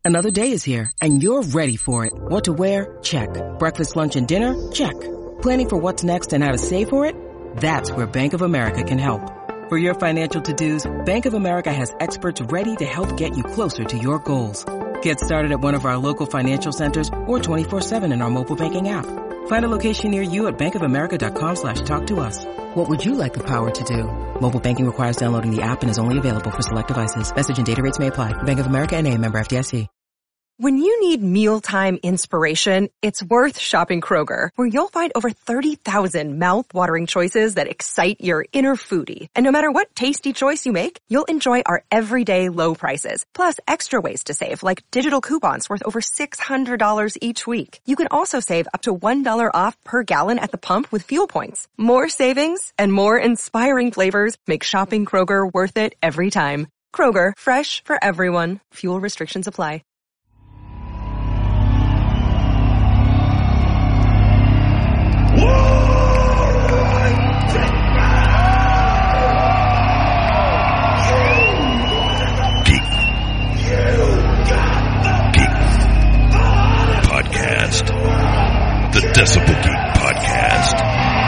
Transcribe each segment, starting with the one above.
Another day is here, and you're ready for it. What to wear? Check. Breakfast, lunch, and dinner? Check. Planning for what's next and how to save for it? That's where Bank of America can help. For your financial to-dos, Bank of America has experts ready to help get you closer to your goals. Get started at one of our local financial centers or 24/7 in our mobile banking app. Find a location near you at bankofamerica.com/talktous. What would you like the power to do? Mobile banking requires downloading the app and is only available for select devices. Message and data rates may apply. Bank of America N.A., member FDIC. When you need mealtime inspiration, it's worth shopping Kroger, where you'll find over 30,000 mouth-watering choices that excite your inner foodie. And no matter what tasty choice you make, you'll enjoy our everyday low prices, plus extra ways to save, like digital coupons worth over $600 each week. You can also save up to $1 off per gallon at the pump with fuel points. More savings and more inspiring flavors make shopping Kroger worth it every time. Kroger, fresh for everyone. Fuel restrictions apply. Podcast. The Decibel Geek Podcast.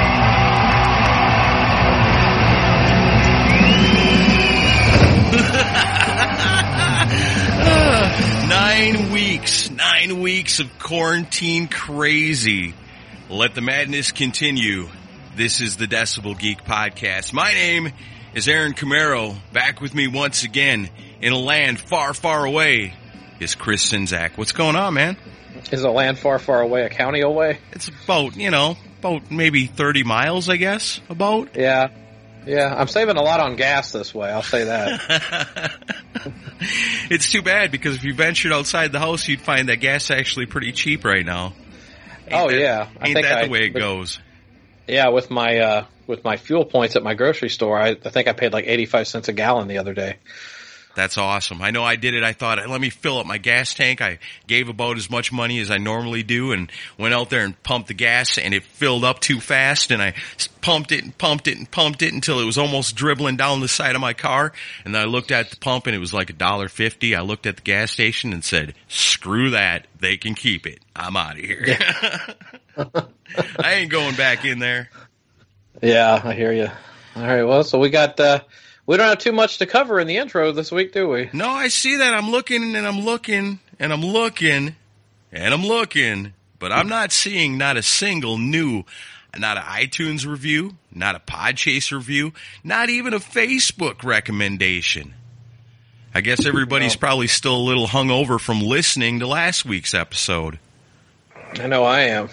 Nine weeks of quarantine crazy. Let the madness continue. This is the Decibel Geek Podcast. My name is Aaron Camaro. Back with me once again in a land far, far away is Chris Sinzak. What's going on, man? Is a land far, far away a county away? It's about maybe 30 miles, I guess, about. Yeah. I'm saving a lot on gas this way, I'll say that. It's too bad, because if you ventured outside the house, you'd find that gas actually pretty cheap right now. Ain't that the way it goes? Yeah, with my fuel points at my grocery store, I think I paid like 85 cents a gallon the other day. That's awesome. I know I did it. I thought, let me fill up my gas tank. I gave about as much money as I normally do and went out there and pumped the gas, and it filled up too fast, and I pumped it until it was almost dribbling down the side of my car. And then I looked at the pump, and it was like $1.50. I looked at the gas station and said, screw that. They can keep it. I'm out of here. I ain't going back in there. Yeah, I hear you. All right, well, so we got... we don't have too much to cover in the intro this week, do we? No, I see that. I'm looking, and I'm looking, and I'm looking, and I'm looking, but I'm not seeing not a single new, not an iTunes review, not a Podchaser review, not even a Facebook recommendation. I guess everybody's probably still a little hungover from listening to last week's episode. I know I am.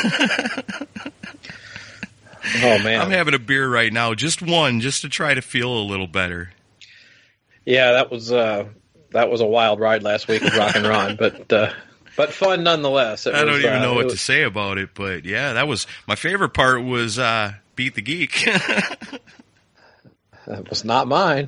Oh, man. I'm having a beer right now, just one, just to try to feel a little better. Yeah, that was a wild ride last week with Rock and Ron, but fun nonetheless. I don't even know what to say about it, but yeah, that was my favorite part was Beat the Geek. That was not mine.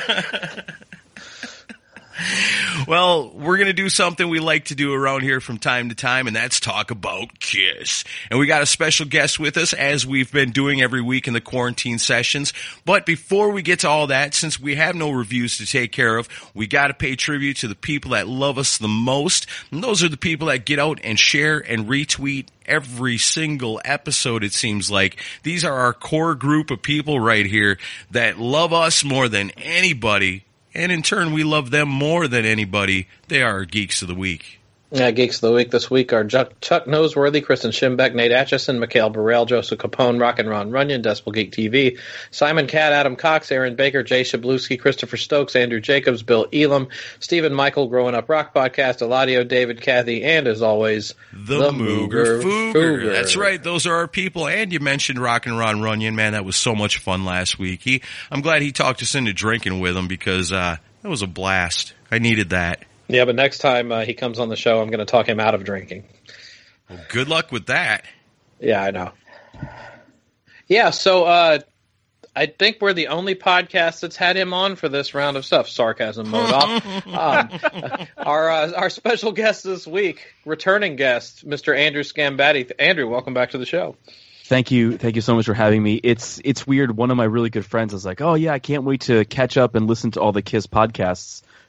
Well, we're going to do something we like to do around here from time to time, and that's talk about Kiss. And we got a special guest with us, as we've been doing every week in the quarantine sessions. But before we get to all that, since we have no reviews to take care of, we got to pay tribute to the people that love us the most. And those are the people that get out and share and retweet every single episode, it seems like. These are our core group of people right here that love us more than anybody. And in turn, we love them more than anybody. They are our Geeks of the Week. Yeah, Geeks of the Week this week are Chuck Noseworthy, Kristen Schimbeck, Nate Atchison, Mikhail Burrell, Joseph Capone, Rock and Ron Runyon, Decibel Geek TV, Simon Catt, Adam Cox, Aaron Baker, Jay Shabluski, Christopher Stokes, Andrew Jacobs, Bill Elam, Stephen Michael, Growing Up Rock Podcast, Eladio, David, Kathy, and as always, the Mooger Fooger. That's right. Those are our people. And you mentioned Rock and Ron Runyon. Man, that was so much fun last week. I'm glad he talked us into drinking with him, because that was a blast. I needed that. Yeah, but next time he comes on the show, I'm going to talk him out of drinking. Well, good luck with that. Yeah, I know. Yeah, so I think we're the only podcast that's had him on for this round of stuff. Sarcasm mode off. Our special guest this week, returning guest, Mr. Andrew Scambatti. Andrew, welcome back to the show. Thank you so much for having me. It's weird. One of my really good friends was like, "Oh yeah, I can't wait to catch up and listen to all the Kiss podcasts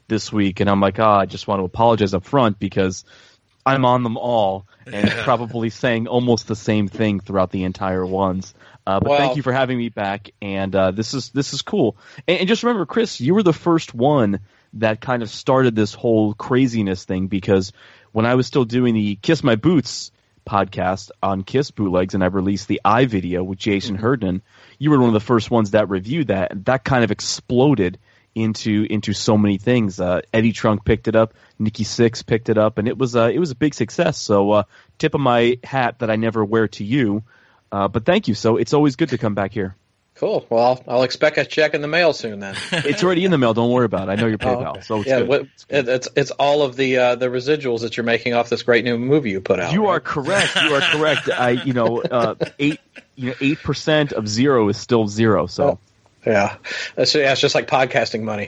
this week, and I'm like, I just want to apologize up front because I'm on them all and probably saying almost the same thing throughout the entire ones. But thank you for having me back, and this is cool. And just remember, Chris, you were the first one that kind of started this whole craziness thing, because when I was still doing the Kiss My Boots podcast on Kiss Bootlegs, and I released the I video with Jason Herndon, you were one of the first ones that reviewed that, and that kind of exploded into so many things. Eddie Trunk picked it up, Nikki Sixx picked it up, and it was a big success. So tip of my hat that I never wear to you, but thank you. So it's always good to come back here. Cool. Well, I'll expect a check in the mail soon then. It's already in the mail. Don't worry about it. I know your PayPal. Okay. So it's good. It's all of the residuals that you're making off this great new movie you put out. You are correct. You are correct. 8% of zero is still zero. So. Yeah, it's just like podcasting money.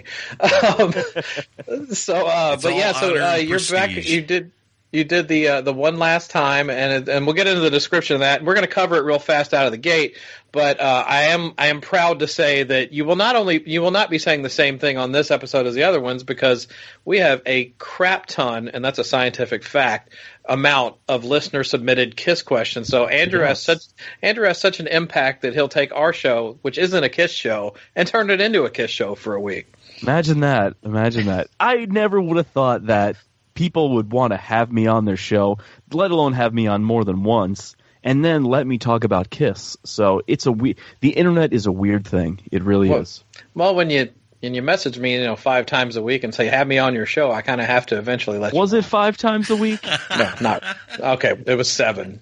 You're back. You did the one last time, and we'll get into the description of that. We're going to cover it real fast out of the gate. But I am proud to say that you will not be saying the same thing on this episode as the other ones, because we have a crap ton, and that's a scientific fact, amount of listener submitted Kiss questions. So Andrew has such an impact that he'll take our show, which isn't a Kiss show, and turn it into a Kiss show for a week. Imagine that. I never would have thought that people would want to have me on their show, let alone have me on more than once, and then let me talk about Kiss. So the internet is a weird thing. It really is. Well, when you message me, 5 times a week and say, have me on your show, I kind of have to eventually let you know. Was it 5 times a week? No, not. Okay, it was 7.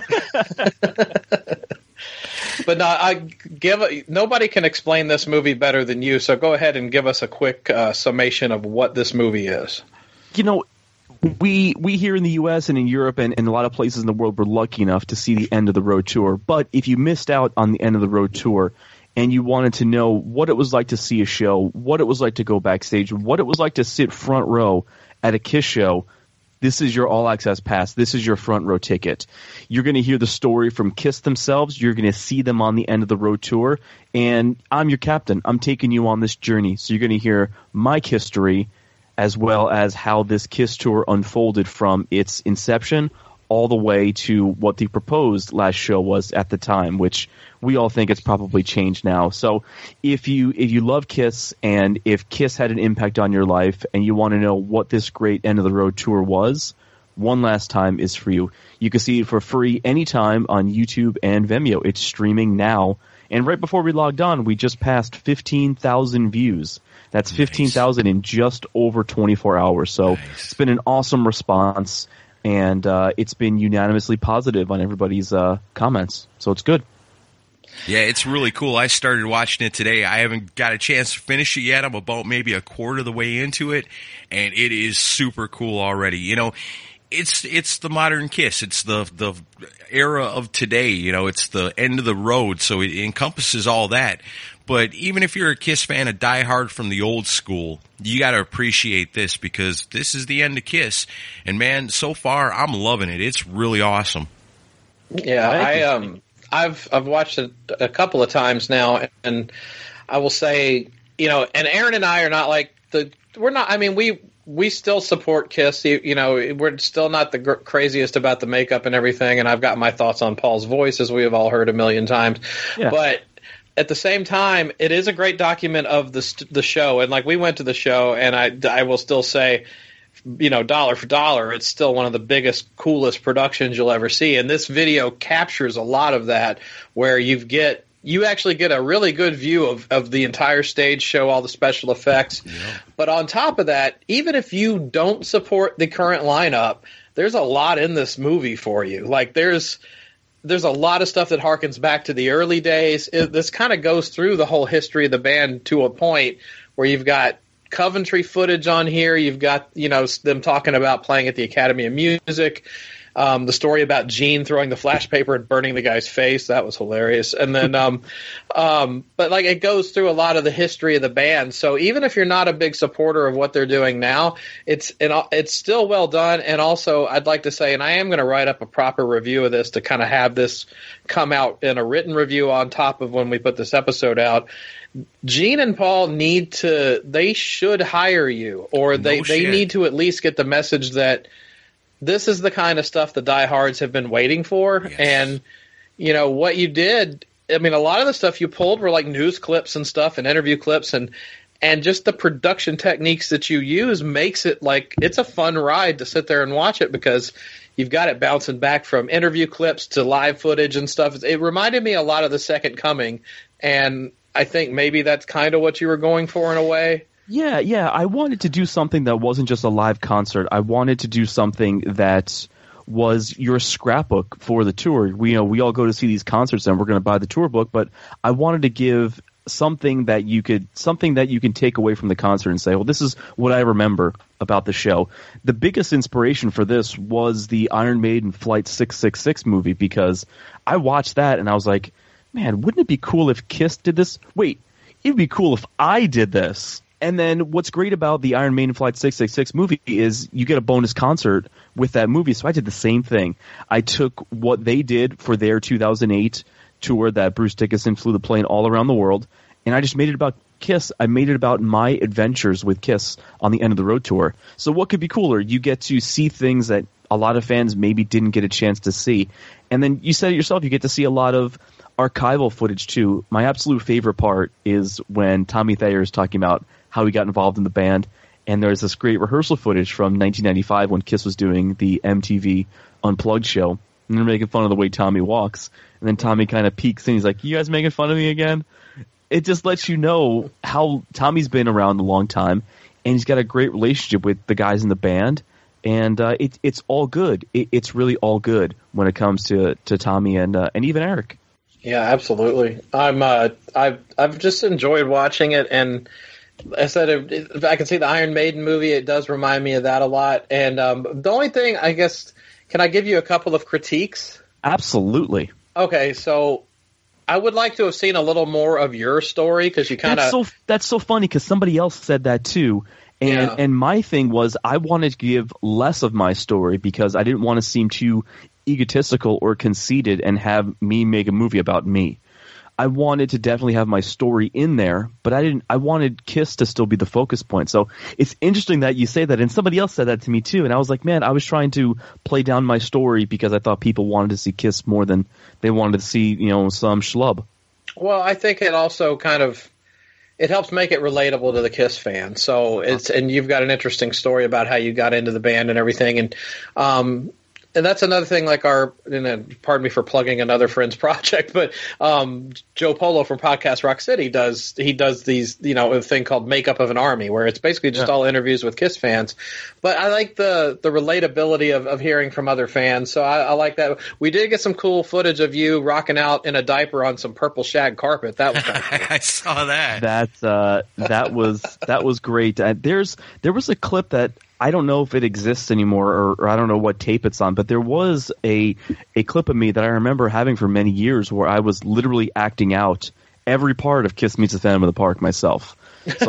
But nobody can explain this movie better than you, so go ahead and give us a quick summation of what this movie is. We here in the U.S. and in Europe and in a lot of places in the world were lucky enough to see the End of the Road tour. But if you missed out on the End of the Road tour and you wanted to know what it was like to see a show, what it was like to go backstage, what it was like to sit front row at a Kiss show, this is your all-access pass. This is your front row ticket. You're going to hear the story from Kiss themselves. You're going to see them on the End of the Road tour. And I'm your captain. I'm taking you on this journey. So you're going to hear my history, as well as how this Kiss tour unfolded from its inception all the way to what the proposed last show was at the time, which we all think it's probably changed now. So if you love Kiss, and if Kiss had an impact on your life, and you want to know what this great End of the Road tour was, one last time is for you. You can see it for free anytime on YouTube and Vimeo. It's streaming now. And right before we logged on, we just passed 15,000 views. That's 15,000 in just over 24 hours. So It's been an awesome response, and it's been unanimously positive on everybody's comments. So it's good. Yeah, it's really cool. I started watching it today. I haven't got a chance to finish it yet. I'm about maybe a quarter of the way into it, and it is super cool already. It's the modern Kiss. It's the era of today. It's the end of the road, so it encompasses all that. But even if you're a Kiss fan, a diehard from the old school, you got to appreciate this, because this is the end of Kiss. And man, so far I'm loving it. It's really awesome. Yeah, I've watched it a couple of times now, and I will say, and Aaron and I are not like we still support Kiss. We're still not the craziest about the makeup and everything, and I've got my thoughts on Paul's voice, as we have all heard a million times. Yeah. But at the same time, it is a great document of the show, and we went to the show, and I will still say, dollar for dollar, it's still one of the biggest, coolest productions you'll ever see. And this video captures a lot of that, where you actually get a really good view of the entire stage show, all the special effects. Yeah. But on top of that, even if you don't support the current lineup, there's a lot in this movie for you. There's a lot of stuff that harkens back to the early days. This kind of goes through the whole history of the band to a point where you've got Coventry footage on here. You've got, them talking about playing at the Academy of Music. The story about Gene throwing the flash paper and burning the guy's face, that was hilarious. And then, but like it goes through a lot of the history of the band. So even if you're not a big supporter of what they're doing now, it's still well done. And also, I'd like to say, and I am going to write up a proper review of this to kind of have this come out in a written review on top of when we put this episode out. Gene and Paul they should hire you, or they need to at least get the message that this is the kind of stuff the diehards have been waiting for. Yes. And, you know, what you did, I mean, a lot of the stuff you pulled were like news clips and stuff and interview clips, and just the production techniques that you use makes it like it's a fun ride to sit there and watch it, because you've got it bouncing back from interview clips to live footage and stuff. It reminded me a lot of The Second Coming, and I think maybe that's kind of what you were going for in a way. Yeah. I wanted to do something that wasn't just a live concert. I wanted to do something that was your scrapbook for the tour. We all go to see these concerts and we're going to buy the tour book, but I wanted to give something that you can take away from the concert and say, well, this is what I remember about the show. The biggest inspiration for this was the Iron Maiden Flight 666 movie, because I watched that and I was like, man, wouldn't it be cool if Kiss did this? Wait, it'd be cool if I did this. And then what's great about the Iron Maiden Flight 666 movie is you get a bonus concert with that movie. So I did the same thing. I took what they did for their 2008 tour that Bruce Dickinson flew the plane all around the world, and I just made it about Kiss. I made it about my adventures with Kiss on the End of the Road tour. So what could be cooler? You get to see things that a lot of fans maybe didn't get a chance to see. And then you said it yourself, you get to see a lot of archival footage too. My absolute favorite part is when Tommy Thayer is talking about how he got involved in the band, and there's this great rehearsal footage from 1995 when Kiss was doing the MTV Unplugged show, and they're making fun of the way Tommy walks, and then Tommy kind of peeks and he's like, you guys making fun of me again? It just lets you know how Tommy's been around a long time, and he's got a great relationship with the guys in the band, and it's all good. It's really all good when it comes to Tommy and even Eric. Yeah, absolutely. I've just enjoyed watching it, and I said if I can see the Iron Maiden movie, it does remind me of that a lot. And the only thing, I guess, can I give you a couple of critiques? Absolutely. Okay, so I would like to have seen a little more of your story, because you kind of... That's so funny, because somebody else said that too. And my thing was I wanted to give less of my story because I didn't want to seem too egotistical or conceited and have me make a movie about me. I wanted to definitely have my story in there, but I wanted Kiss to still be the focus point. So it's interesting that you say that, and somebody else said that to me too, and I was like, man, I was trying to play down my story because I thought people wanted to see Kiss more than they wanted to see, some schlub. Well, I think it also kind of it helps make it relatable to the Kiss fan. So and you've got an interesting story about how you got into the band and everything, and that's another thing, like pardon me for plugging another friend's project, but Joe Polo from Podcast Rock City does these, a thing called Makeup of an Army, where it's basically just all interviews with Kiss fans. But I like the relatability of hearing from other fans, so I like that. We did get some cool footage of you rocking out in a diaper on some purple shag carpet. That was kind of cool. I saw that. That was great. There was a clip that I don't know if it exists anymore, or I don't know what tape it's on, but there was a clip of me that I remember having for many years where I was literally acting out every part of Kiss Meets the Phantom of the Park myself. So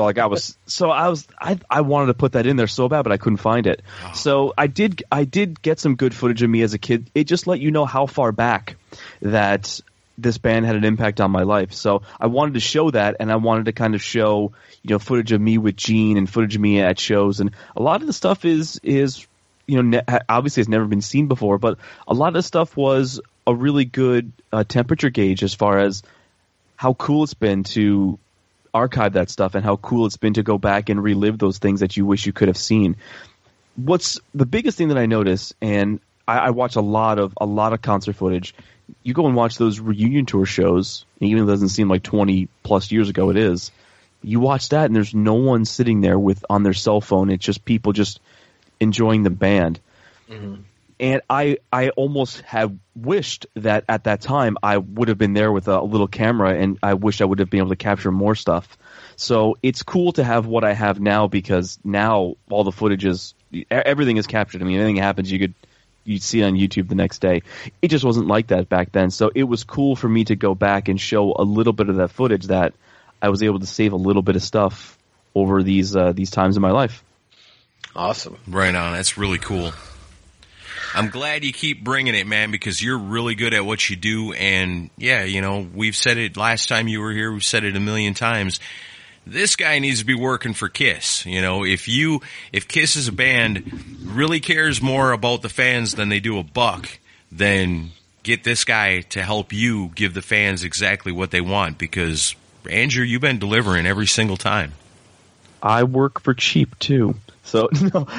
I wanted to put that in there so bad, but I couldn't find it. Oh. So I did get some good footage of me as a kid. It just let you know how far back that this band had an impact on my life. So I wanted to show that, and I wanted to kind of show, footage of me with Gene and footage of me at shows. And a lot of the stuff is obviously has never been seen before, but a lot of the stuff was a really good temperature gauge as far as how cool it's been to archive that stuff and how cool it's been to go back and relive those things that you wish you could have seen. What's the biggest thing that I notice, and I watch a lot of concert footage. You go and watch those reunion tour shows, and even though it doesn't seem like 20 plus years ago, it is. You watch that, and there's no one sitting there on their cell phone. It's just people just enjoying the band. Mm-hmm. And I almost have wished that at that time I would have been there with a little camera, and I wish I would have been able to capture more stuff. So it's cool to have what I have now, because now all the footage everything is captured. I mean, anything happens, you you'd see it on YouTube the next day. It just wasn't like that back then. So it was cool for me to go back and show a little bit of that footage that I was able to save a little bit of stuff over these times in my life. Awesome. Right on. That's really cool. I'm glad you keep bringing it, man, because you're really good at what you do. And, yeah, you know, we've said it last time you were here. We've said it a million times. This guy needs to be working for KISS. You know, if KISS as a band really cares more about the fans than they do a buck, then get this guy to help you give the fans exactly what they want, because, Andrew, you've been delivering every single time. I work for cheap, too. So, no.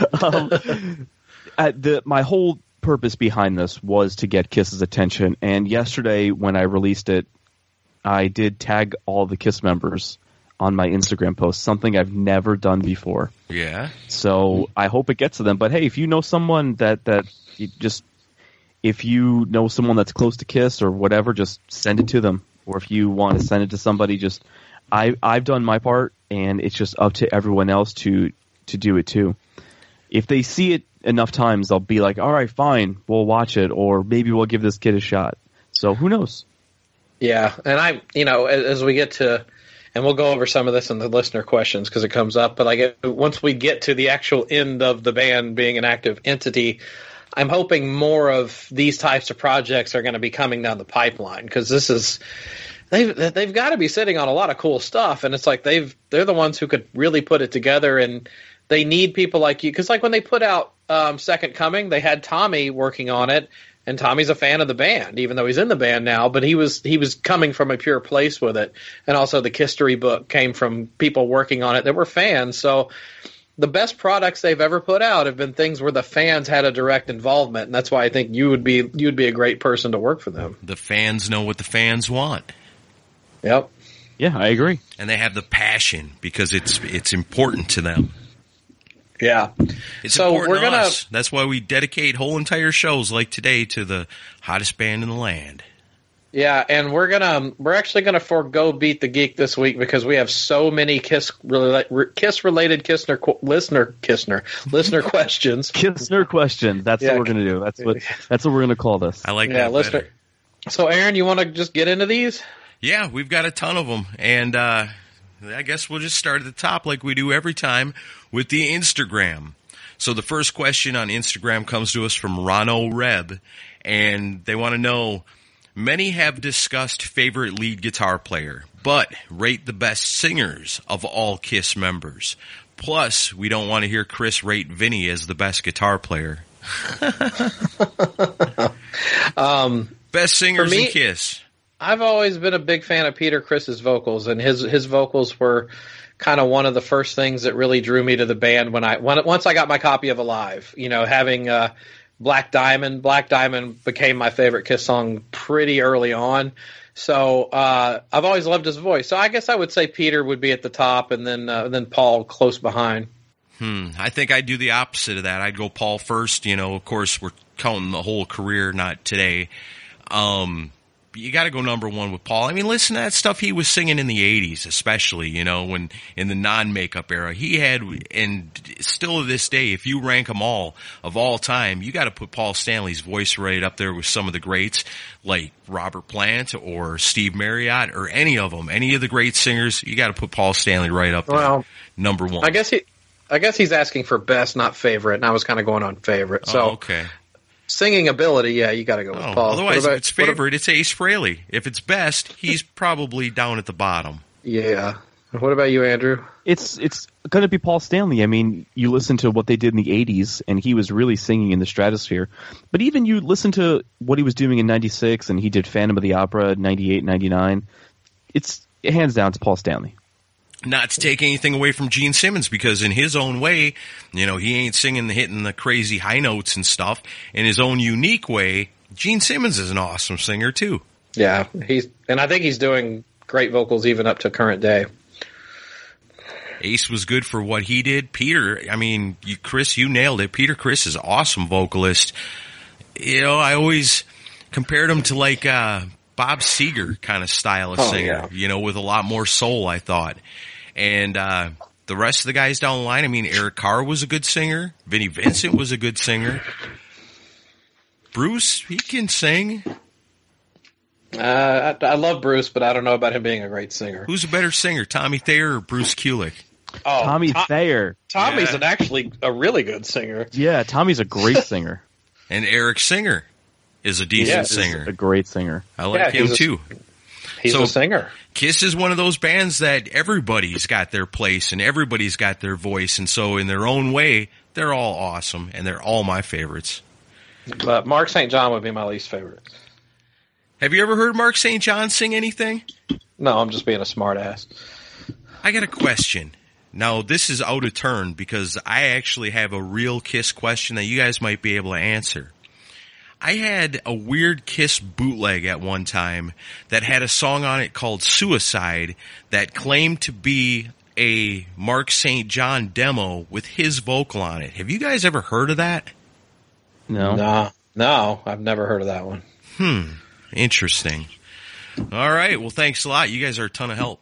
My whole purpose behind this was to get KISS's attention, and yesterday when I released it, I did tag all the KISS members on my Instagram post, something I've never done before. Yeah. So I hope it gets to them. But hey, if you know someone if you know someone that's close to KISS or whatever, just send it to them. Or if you want to send it to somebody, I've done my part, and it's just up to everyone else to do it too. If they see it enough times, they'll be like, all right, fine, we'll watch it, or maybe we'll give this kid a shot. So who knows? Yeah, and as we get to, and we'll go over some of this in the listener questions because it comes up, but once we get to the actual end of the band being an active entity, I'm hoping more of these types of projects are going to be coming down the pipeline, because they've got to be sitting on a lot of cool stuff, and it's like they're the ones who could really put it together, and they need people like you, because when they put out Second Coming, they had Tommy working on it, and Tommy's a fan of the band, even though he's in the band now. But he was coming from a pure place with it, and also the Kisstory book came from people working on it that were fans. So the best products they've ever put out have been things where the fans had a direct involvement, and that's why I think you'd be a great person to work for them. The fans know what the fans want. Yep. Yeah, I agree. And they have the passion because it's important to them. Yeah. It's important to us. That's why we dedicate whole entire shows like today to the hottest band in the land. Yeah, and we're actually gonna forego Beat the Geek this week because we have so many KISS related listener questions. Kissner questions. That's what we're gonna do. That's what we're gonna call this. I like that listener. better. So, Aaron, you want to just get into these? Yeah, we've got a ton of them, and I guess we'll just start at the top like we do every time with the Instagram. So the first question on Instagram comes to us from Rono Reb, and they want to know, many have discussed favorite lead guitar player, but rate the best singers of all KISS members. Plus, we don't want to hear Chris rate Vinny as the best guitar player. Best singers in KISS. I've always been a big fan of Peter Criss's vocals, and his vocals were kind of one of the first things that really drew me to the band once I got my copy of Alive. You know, having Black Diamond became my favorite KISS song pretty early on. So I've always loved his voice. So I guess I would say Peter would be at the top, and then Paul close behind. I think I'd do the opposite of that. I'd go Paul first. You know, of course, we're counting the whole career, not today. You got to go number one with Paul. I mean, listen to that stuff he was singing in the 80s, especially, you know, when in the non-makeup era. He had, and still to this day, if you rank them all of all time, you got to put Paul Stanley's voice right up there with some of the greats like Robert Plant or Steve Marriott or any of them. Any of the great singers, you got to put Paul Stanley right up there, number one. I guess he's asking for best, not favorite, and I was kind of going on favorite. So. Oh, okay. Singing ability, yeah, you got to go with Paul. Otherwise, if it's favorite, it's Ace Frehley. If it's best, he's probably down at the bottom. Yeah. What about you, Andrew? It's going to be Paul Stanley. I mean, you listen to what they did in the 80s, and he was really singing in the stratosphere. But even you listen to what he was doing in 96, and he did Phantom of the Opera, 98, 99. It's hands down to Paul Stanley. Not to take anything away from Gene Simmons, because in his own way, you know, he ain't hitting the crazy high notes and stuff. In his own unique way, Gene Simmons is an awesome singer too. Yeah, I think he's doing great vocals even up to current day. Ace was good for what he did. Peter, I mean, Chris, you nailed it. Peter Criss is an awesome vocalist. You know, I always compared him to like Bob Seger kind of style of singer, you know, with a lot more soul, I thought. And the rest of the guys down the line, I mean, Eric Carr was a good singer. Vinnie Vincent was a good singer. Bruce, he can sing. I love Bruce, but I don't know about him being a great singer. Who's a better singer, Tommy Thayer or Bruce Kulick? Oh, Tommy Thayer. Tommy's actually a really good singer. Yeah, Tommy's a great singer. And Eric Singer is a decent singer. A great singer. I like him too. He's a singer. Kiss is one of those bands that everybody's got their place and everybody's got their voice, and so in their own way, they're all awesome, and they're all my favorites. But Mark St. John would be my least favorite. Have you ever heard Mark St. John sing anything? No, I'm just being a smartass. I got a question. Now, this is out of turn because I actually have a real Kiss question that you guys might be able to answer. I had a weird Kiss bootleg at one time that had a song on it called Suicide that claimed to be a Mark St. John demo with his vocal on it. Have you guys ever heard of that? No. No, I've never heard of that one. Interesting. All right. Well, thanks a lot. You guys are a ton of help.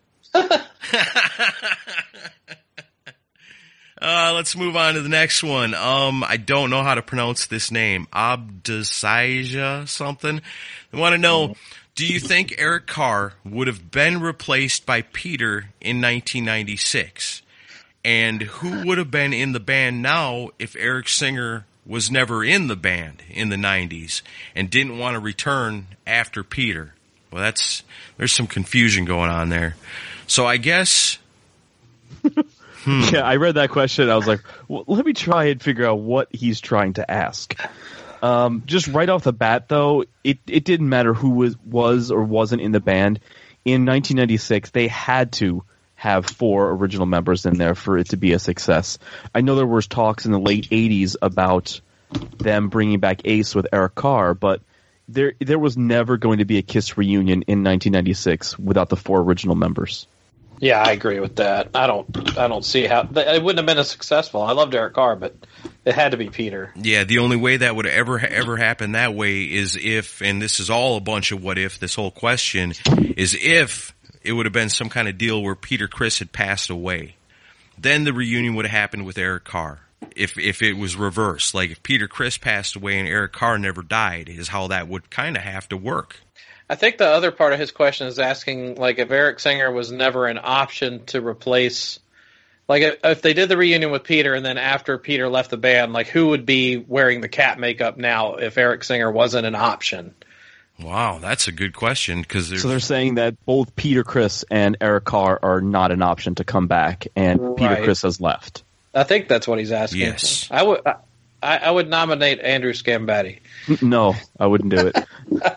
Let's move on to the next one. I don't know how to pronounce this name. Abdesija something. I want to know, do you think Eric Carr would have been replaced by Peter in 1996? And who would have been in the band now if Eric Singer was never in the band in the 90s and didn't want to return after Peter? Well, there's some confusion going on there. So I guess... Yeah, I read that question. I was like, well, let me try and figure out what he's trying to ask. Just right off the bat, though, it didn't matter who was or wasn't in the band. In 1996, they had to have 4 original members in there for it to be a success. I know there was talks in the late 80s about them bringing back Ace with Eric Carr, but there was never going to be a Kiss reunion in 1996 without the 4 original members. Yeah, I agree with that. I don't see how it wouldn't have been as successful. I loved Eric Carr, but it had to be Peter. Yeah, the only way that would ever happen that way is if, and this is all a bunch of what if, this whole question, is if it would have been some kind of deal where Peter Criss had passed away. Then the reunion would have happened with Eric Carr. If it was reversed, like if Peter Criss passed away and Eric Carr never died, is how that would kind of have to work. I think the other part of his question is asking, like, if Eric Singer was never an option to replace, like, if they did the reunion with Peter and then after Peter left the band, like, who would be wearing the cat makeup now if Eric Singer wasn't an option? Wow, that's a good question. So they're saying that both Peter Criss and Eric Carr are not an option to come back, and Peter Criss has left. I think that's what he's asking. Yes. I would nominate Andrew Scambatti. No, I wouldn't do it.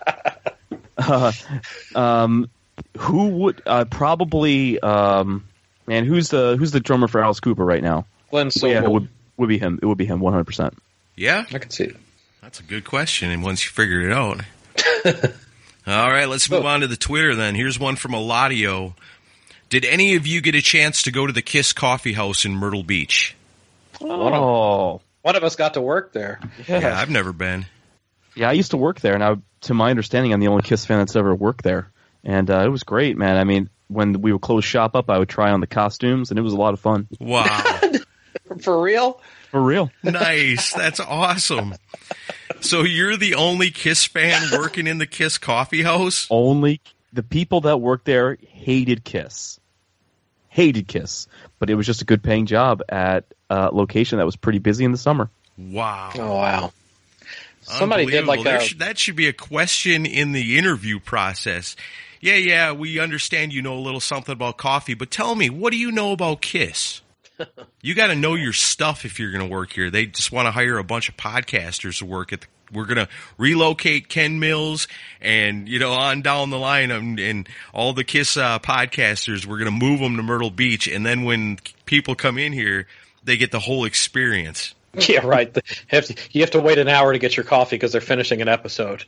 Who would probably man? Who's the drummer for Alice Cooper right now? Glenn Sobel. Yeah, it would be him. It would be him 100%. Yeah, I can see it. That's a good question. And once you figured it out, all right, let's move on to the Twitter. Then here's one from Eladio. Did any of you get a chance to go to the Kiss Coffee House in Myrtle Beach? Oh, one of us got to work there. Yeah, I've never been. Yeah, I used to work there, and to my understanding, I'm the only Kiss fan that's ever worked there. And it was great, man. I mean, when we would close shop up, I would try on the costumes, and it was a lot of fun. Wow. For real? For real. Nice. That's awesome. So you're the only Kiss fan working in the Kiss Coffee House? Only. The people that worked there hated Kiss. Hated Kiss. But it was just a good paying job at a location that was pretty busy in the summer. Wow. Oh, wow. Somebody did like that should be a question in the interview process. Yeah, we understand you know a little something about coffee, but tell me, what do you know about Kiss? You got to know your stuff if you're going to work here. They just want to hire a bunch of podcasters to work at we're going to relocate Ken Mills and, on down the line and all the Kiss podcasters, we're going to move them to Myrtle Beach. And then when people come in here, they get the whole experience. Yeah, right. You have to wait an hour to get your coffee because they're finishing an episode.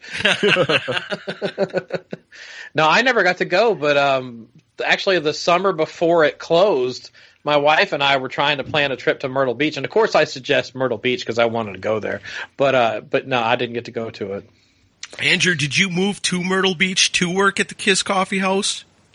No, I never got to go, but actually the summer before it closed, my wife and I were trying to plan a trip to Myrtle Beach, and of course I suggest Myrtle Beach because I wanted to go there. But no, I didn't get to go to it. Andrew, did you move to Myrtle Beach to work at the Kiss Coffee House?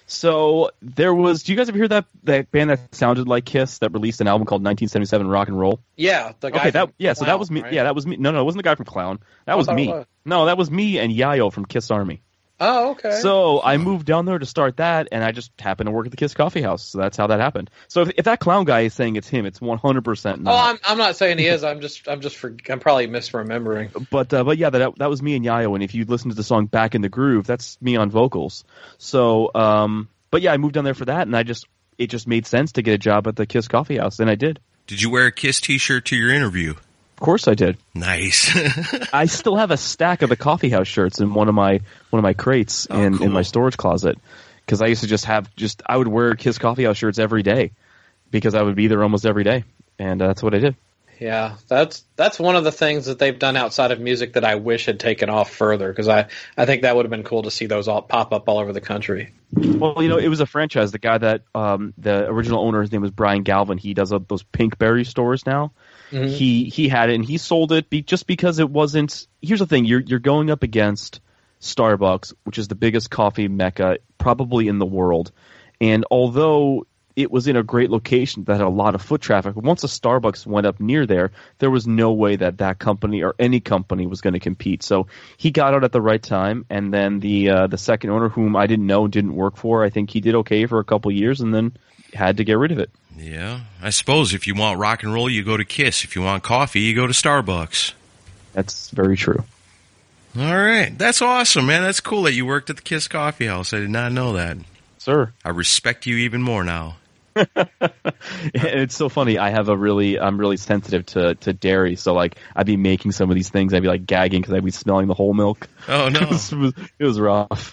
So there was. Do you guys ever hear that band that sounded like Kiss that released an album called 1977 Rock and Roll? Yeah, the guy. Okay, so Clown, that was me. Right? Yeah, that was me. No, it wasn't the guy from Clown. That was me. No, that was me and Yayo from Kiss Army. Oh, okay. So I moved down there to start that, and I just happened to work at the Kiss Coffee House. So that's how that happened. So if that Clown guy is saying it's him, it's 100% not. Oh, I'm not saying he is. I'm probably misremembering. But yeah, that was me and Yayo. And if you listen to the song "Back in the Groove," that's me on vocals. So, but yeah, I moved down there for that, and it just made sense to get a job at the Kiss Coffee House, and I did. Did you wear a Kiss T-shirt to your interview? Of course I did. Nice. I still have a stack of the Coffee House shirts in one of my crates in my storage closet, because I used to I would wear Kiss Coffee House shirts every day because I would be there almost every day, and that's what I did. Yeah, that's one of the things that they've done outside of music that I wish had taken off further, because I think that would have been cool to see those all pop up all over the country. Well, it was a franchise. The guy that the original owner, his name was Brian Galvin. He does those Pinkberry stores now. Mm-hmm. He had it and he sold it just because it wasn't. Here's the thing: you're going up against Starbucks, which is the biggest coffee mecca probably in the world, and although it was in a great location that had a lot of foot traffic, once a Starbucks went up near there was no way that company or any company was going to compete. So he got out at the right time, and then the second owner, whom I didn't know, didn't work for, I think he did okay for a couple of years, and then had to get rid of it. Yeah, I suppose if you want rock and roll, you go to Kiss. If you want coffee, you go to Starbucks. That's very true. All right. That's awesome, man. That's cool that you worked at the Kiss Coffee House. I did not know that. Sir. I respect you even more now. It's so funny. I'm really sensitive to dairy, so like I'd be making some of these things, I'd be like gagging because I'd be smelling the whole milk. Oh no, it was rough.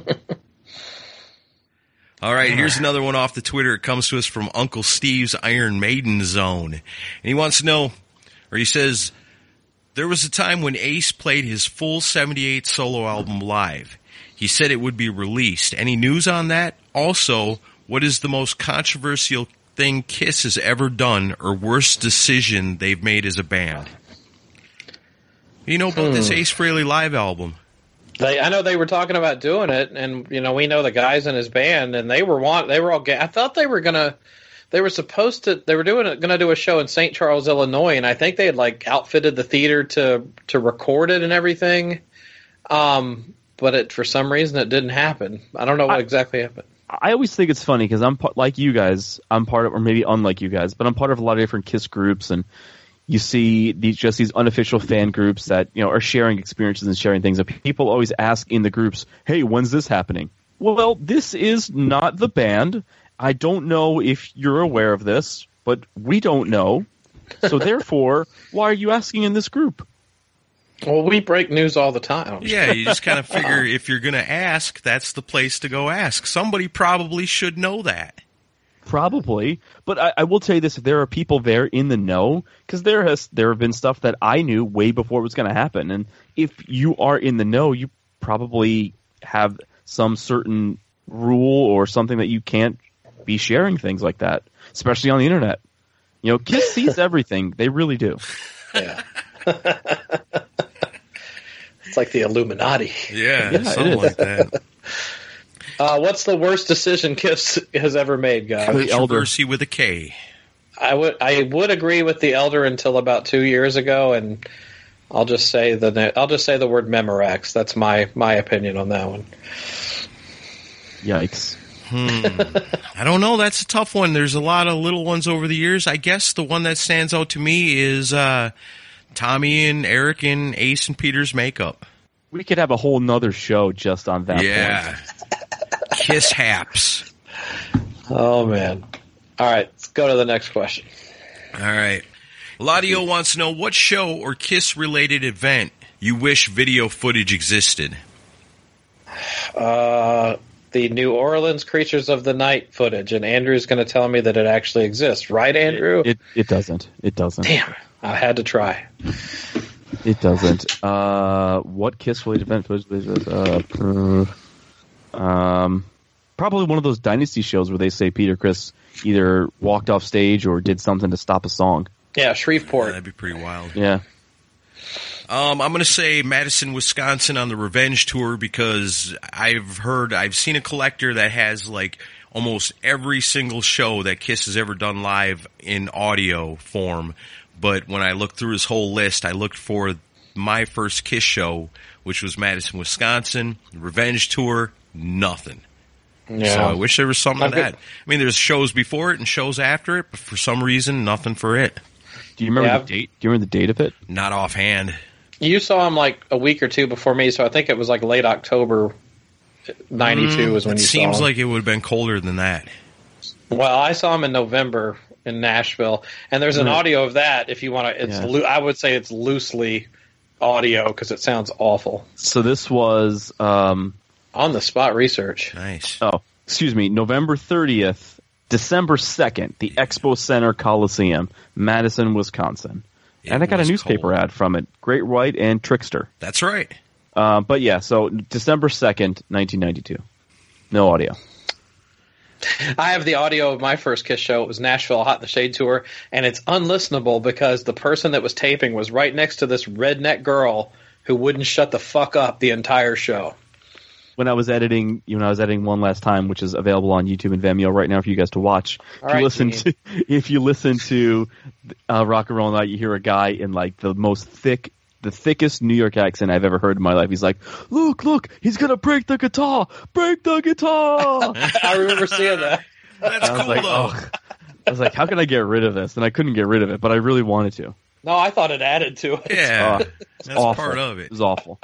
All right, here's another one off the Twitter. It comes to us from Uncle Steve's Iron Maiden Zone, and he wants to know, or he says, there was a time when Ace played his full '78 solo album live. He said it would be released. Any news on that? Also, what is the most controversial thing Kiss has ever done or worst decision they've made as a band? You know about this Ace Frehley live album? I know they were talking about doing it, and we know the guys in his band, and they were all. I thought they were gonna do a show in St. Charles, Illinois, and I think they had like outfitted the theater to record it and everything. But for some reason it didn't happen. I don't know what exactly happened. I always think it's funny because I'm like you guys. I'm part of, or maybe unlike you guys, but I'm part of a lot of different Kiss groups, and you see these unofficial fan groups that are sharing experiences and sharing things. And people always ask in the groups, "Hey, when's this happening?" Well, this is not the band. I don't know if you're aware of this, but we don't know. So therefore, why are you asking in this group? Well, we break news all the time. Yeah, you just kind of figure if you're going to ask, that's the place to go ask. Somebody probably should know that. Probably, but I will tell you this: if there are people there in the know, because there have been stuff that I knew way before it was going to happen, and if you are in the know, you probably have some certain rule or something that you can't be sharing things like that, especially on the internet. Kiss sees everything; they really do. Yeah. It's like the Illuminati. Yeah, something like that. What's the worst decision Kiss has ever made, guys? Controversy with a K. I would agree with the Elder until about 2 years ago, and I'll just say the word Memorex. That's my opinion on that one. Yikes. I don't know. That's a tough one. There's a lot of little ones over the years. I guess the one that stands out to me is Tommy and Eric in Ace and Peter's makeup. We could have a whole nother show just on that point. Kiss haps. Oh, man. All right, let's go to the next question. All right. Ladio wants to know what show or Kiss-related event you wish video footage existed. The New Orleans Creatures of the Night footage, and Andrew's going to tell me that it actually exists. Right, Andrew? It doesn't. It doesn't. Damn, I had to try. It doesn't. What Kiss-related event was this? Probably one of those Dynasty shows where they say Peter Criss either walked off stage or did something to stop a song. Yeah, Shreveport. That'd be pretty wild. Yeah. I'm going to say Madison, Wisconsin on the Revenge Tour because I've seen a collector that has like almost every single show that Kiss has ever done live in audio form. But when I looked through his whole list, I looked for my first Kiss show, which was Madison, Wisconsin, Revenge Tour, nothing. Yeah. So I wish there was something of that. I mean, there's shows before it and shows after it, but for some reason, nothing for it. Do you remember the date? Do you remember the date of it? Not offhand. You saw him like a week or two before me, so I think it was like late October 92 is when you saw him. It seems like it would have been colder than that. Well, I saw him in November in Nashville, and there's an audio of that if you want to. I would say it's loosely audio because it sounds awful. So this was on the spot research. Nice. Oh, excuse me, November 30th, December 2nd, the Expo Center Coliseum, Madison, Wisconsin. And I got a newspaper ad from it. Great White and Trickster. That's right. But yeah, so December 2nd, 1992. No audio. I have the audio of my first Kiss show. It was Nashville Hot in the Shade tour, and it's unlistenable because the person that was taping was right next to this redneck girl who wouldn't shut the fuck up the entire show. When I was editing One Last Time, which is available on YouTube and Vimeo right now for you guys to watch. If you listen to Rock and Roll Night, you hear a guy in like the thickest New York accent I've ever heard in my life. He's like, look, he's gonna break the guitar. I remember seeing that. That's cool, though. I was like, how can I get rid of this? And I couldn't get rid of it, but I really wanted to. No, I thought it added to it. Yeah, that's awful. Part of it. It was awful.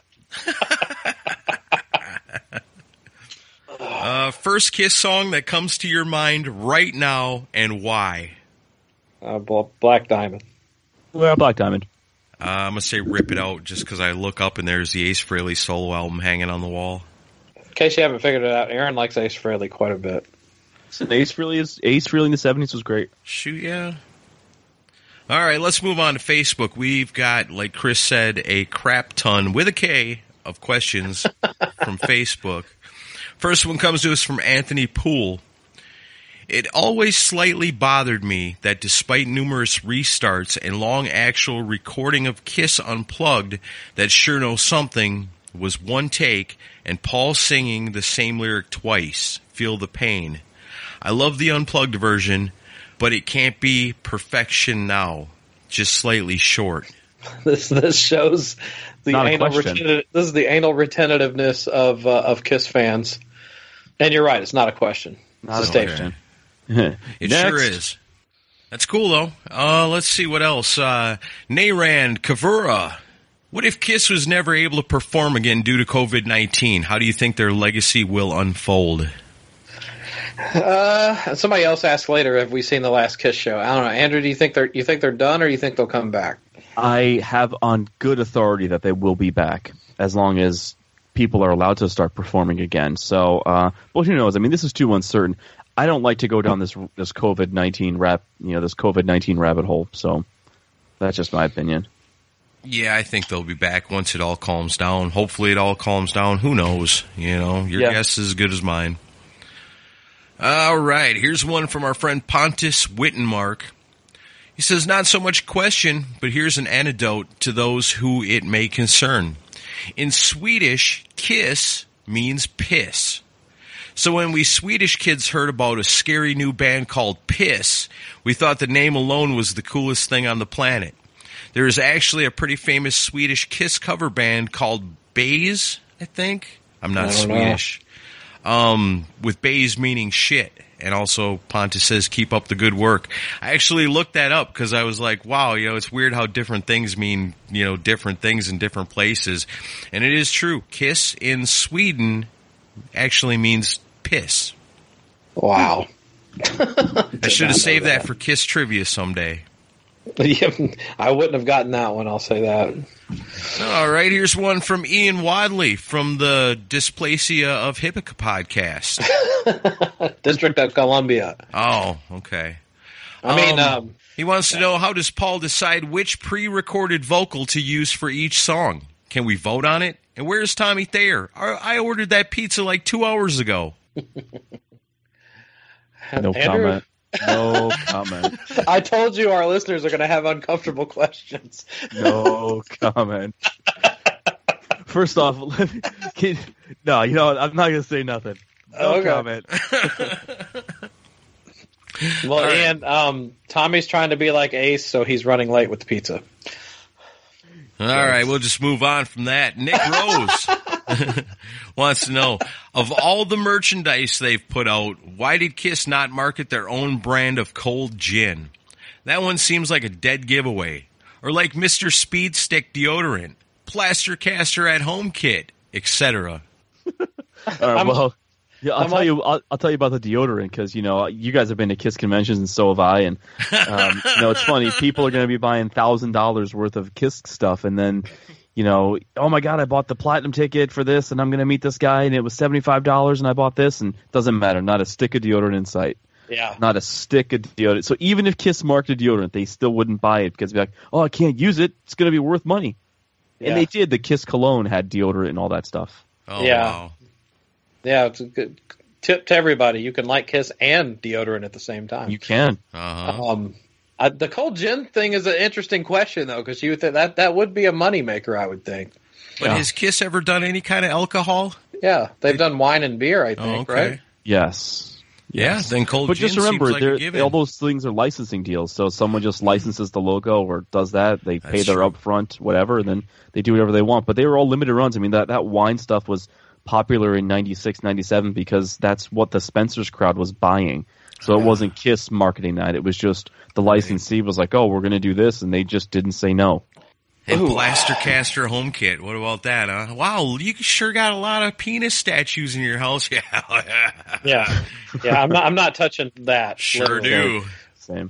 First Kiss song that comes to your mind right now, and why? Black Diamond. Well, Black Diamond. I'm going to say Rip It Out just because I look up and there's the Ace Frehley solo album hanging on the wall. In case you haven't figured it out, Aaron likes Ace Frehley quite a bit. Ace Frehley in the 70s was great. Shoot, yeah. All right, let's move on to Facebook. We've got, like Chris said, a crap ton with a K of questions from Facebook. First one comes to us from Anthony Poole. It always slightly bothered me that despite numerous restarts and long actual recording of Kiss Unplugged, that Sure Know Something was one take and Paul singing the same lyric twice. Feel the pain. I love the Unplugged version, but it can't be perfection now. Just slightly short. This shows the anal retentativeness of Kiss fans. And you're right, it's not a question. It's a statement. It sure is. That's cool, though. Let's see what else. Nayran Kavura. What if Kiss was never able to perform again due to COVID-19? How do you think their legacy will unfold? Somebody else asked later, have we seen the last Kiss show? I don't know. Andrew, do you think they're done, or do you think they'll come back? I have on good authority that they will be back as long as people are allowed to start performing again. So, well, who knows? I mean, this is too uncertain. I don't like to go down this COVID-19 rabbit hole. So that's just my opinion. Yeah, I think they'll be back once it all calms down. Hopefully it all calms down. Who knows? Your guess is as good as mine. All right, here's one from our friend Pontus Wittenmark. He says, not so much question, but here's an anecdote to those who it may concern. In Swedish, kiss means piss. So when we Swedish kids heard about a scary new band called Piss, we thought the name alone was the coolest thing on the planet. There is actually a pretty famous Swedish Kiss cover band called Bays, I think. I'm not Swedish. With Bays meaning shit. And also, Pontus says, keep up the good work. I actually looked that up because I was like, wow, it's weird how different things mean, different things in different places. And it is true. Kiss in Sweden actually means piss. Wow. I should have saved that for Kiss trivia someday. I wouldn't have gotten that one, I'll say that. All right, here's one from Ian Wadley from the Dysplasia of Hippica podcast. District of Columbia. Oh, okay. He wants to know, how does Paul decide which pre-recorded vocal to use for each song? Can we vote on it? And where's Tommy Thayer? I ordered that pizza like 2 hours ago. No comment. No comment. I told you our listeners are going to have uncomfortable questions. No comment. First off, no, you know what? I'm not going to say nothing. No comment. Well, right. Ian, Tommy's trying to be like Ace, so he's running late with the pizza. All right, we'll just move on from that. Nick Rose wants to know, of all the merchandise they've put out, why did Kiss not market their own brand of cold gin? That one seems like a dead giveaway. Or like Mr. Speed Stick deodorant, Plaster Caster at Home kit, etc. All right, well, yeah, I'll tell you about the deodorant because, you know, you guys have been to Kiss conventions and so have I. And, you know, it's funny. People are going to be buying $1,000 worth of Kiss stuff. And then, you know, oh, my God, I bought the platinum ticket for this and I'm going to meet this guy and it was $75 and I bought this. And it doesn't matter. Not a stick of deodorant in sight. Yeah. Not a stick of deodorant. So even if Kiss marketed deodorant, they still wouldn't buy it because they'd be like, oh, I can't use it. It's going to be worth money. Yeah. And they did. The Kiss cologne had deodorant and all that stuff. Oh, yeah. Wow. Yeah, it's a good tip to everybody. You can like Kiss and deodorant at the same time. You can. Uh-huh. The cold gin thing is an interesting question, though, because you think that would be a moneymaker, I would think. But has Kiss ever done any kind of alcohol? Yeah, they've done wine and beer, I think, right? Yes. Yeah, then cold but gin just remember, seems like all those things are licensing deals. So someone just licenses the logo or does that. They pay their upfront, whatever, and then they do whatever they want. But they were all limited runs. I mean, that wine stuff was popular in 96, 97 because that's what the Spencer's crowd was buying. So it wasn't Kiss marketing that. It was just the licensee was like, oh, we're going to do this, and they just didn't say no. And Plaster Caster Home kit. What about that, huh? Wow, you sure got a lot of penis statues in your house. Yeah. I'm not touching that. Sure do. Same.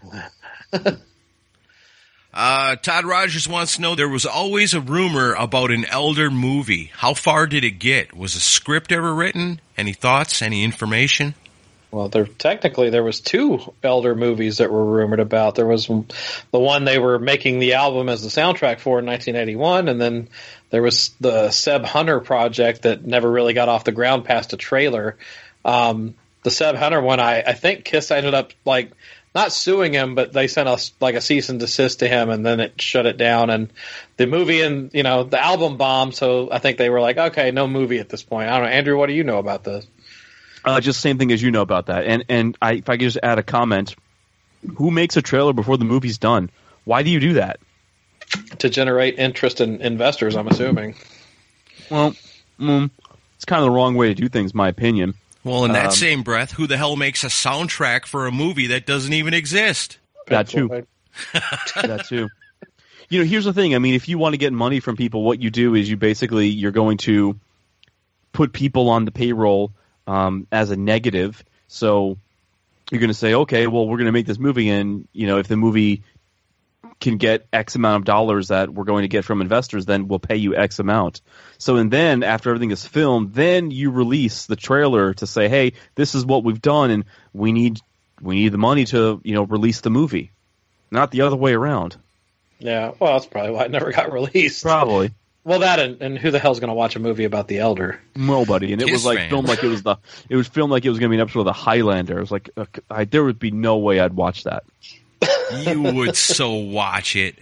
Todd Rogers wants to know, there was always a rumor about an Elder movie. How far did it get? Was a script ever written? Any thoughts? Any information? Well, there was 2 Elder movies that were rumored about. There was the one they were making the album as the soundtrack for in 1981, and then there was the Seb Hunter project that never really got off the ground past a trailer. The Seb Hunter one, I think Kiss ended up not suing him, but they sent us a cease and desist to him, and then it shut it down. And the movie and the album bombed, so I think they were like, okay, no movie at this point. I don't know, Andrew, what do you know about this? Just same thing as you know about that. And if I could just add a comment, who makes a trailer before the movie's done? Why do you do that? To generate interest in investors, I'm assuming. Well, it's kind of the wrong way to do things, my opinion. Well, in that same breath, who the hell makes a soundtrack for a movie that doesn't even exist? That too. That too. Here's the thing. I mean, if you want to get money from people, what you do is you're going to put people on the payroll as a negative. So you're going to say, okay, well, we're going to make this movie, and if the movie can get X amount of dollars that we're going to get from investors, then we'll pay you X amount. So, and then after everything is filmed, then you release the trailer to say, hey, this is what we've done, and we need the money to release the movie, not the other way around. Yeah, well, that's probably why it never got released. Probably. Well, that and who the hell's going to watch a movie about the Elder? Nobody. And it was filmed like it was filmed like it was going to be an episode of The Highlander. It was like there would be no way I'd watch that. You would so watch it.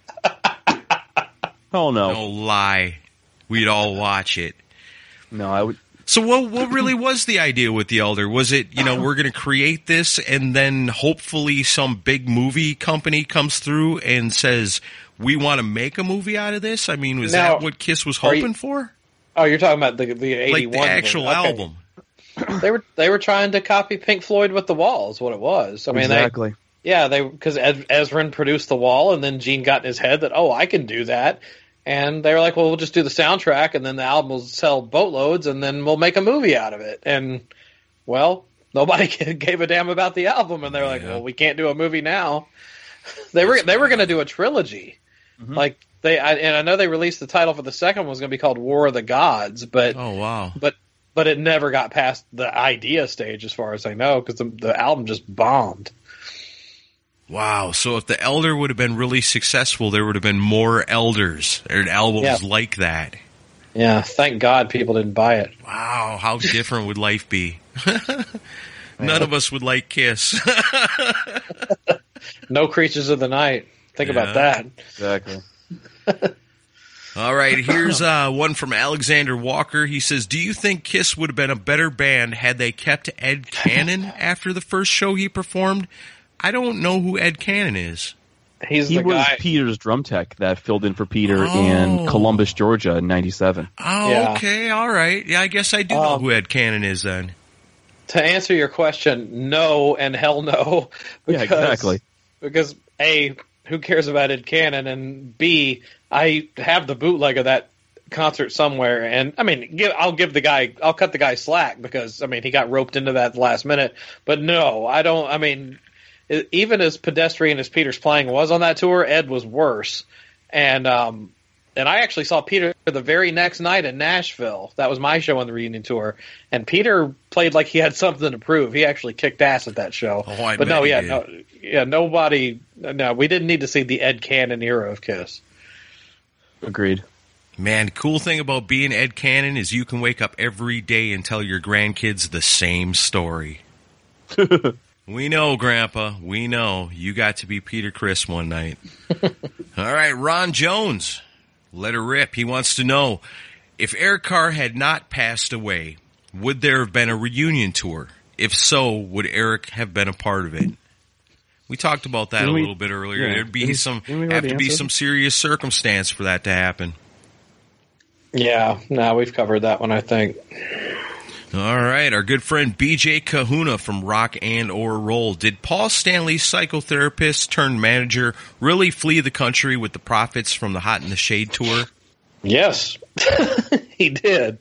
Oh no! No lie, we'd all watch it. No, I would. So what really was the idea with the Elder? Was it we're going to create this and then hopefully some big movie company comes through and says, we want to make a movie out of this? I mean, was that what Kiss was hoping for? Oh, you're talking about the 81 like the actual album. They were trying to copy Pink Floyd with The Wall is what it was. I mean, exactly. Because Ezrin produced The Wall, and then Gene got in his head that, I can do that. And they were like, well, we'll just do the soundtrack, and then the album will sell boatloads, and then we'll make a movie out of it. And, well, nobody gave a damn about the album, and they're like, well, we can't do a movie now. They were going to do a trilogy. Mm-hmm. I know they released the title for the second one was going to be called War of the Gods, but oh wow, but it never got past the idea stage as far as I know because the album just bombed. Wow, so if the Elder would have been really successful, there would have been more Elders or albums like that. Yeah, thank God people didn't buy it. Wow, how different would life be? None of us would like Kiss. No Creatures of the Night. Think about that. Exactly. All right, here's one from Alexander Walker. He says, do you think Kiss would have been a better band had they kept Ed Cannon after the first show he performed? I don't know who Ed Cannon is. He was Peter's drum tech that filled in for Peter in Columbus, Georgia in '97. Oh, yeah. Okay, all right. Yeah, I guess I do know who Ed Cannon is then. To answer your question, no and hell no. Yeah, exactly. Because A, who cares about Ed Cannon, and B, I have the bootleg of that concert somewhere, and I mean, I'll cut the guy slack because I mean he got roped into that last minute. But no, I don't. I mean, even as pedestrian as Peter's playing was on that tour, Ed was worse. And I actually saw Peter the very next night in Nashville. That was my show on the reunion tour, and Peter played like he had something to prove. He actually kicked ass at that show. Nobody. No, we didn't need to see the Ed Cannon era of Kiss. Agreed. Man, cool thing about being Ed Cannon is you can wake up every day and tell your grandkids the same story. We know, Grandpa. We know. You got to be Peter Criss one night. All right, Ron Jones. Let her rip. He wants to know, if Eric Carr had not passed away, would there have been a reunion tour? If so, would Eric have been a part of it? We talked about that a little bit earlier. Yeah. There'd have to be some serious circumstance for that to happen. Yeah, no, we've covered that one, I think. All right, our good friend BJ Kahuna from Rock and or Roll. Did Paul Stanley's psychotherapist turned manager really flee the country with the profits from the Hot in the Shade tour? Yes, he did.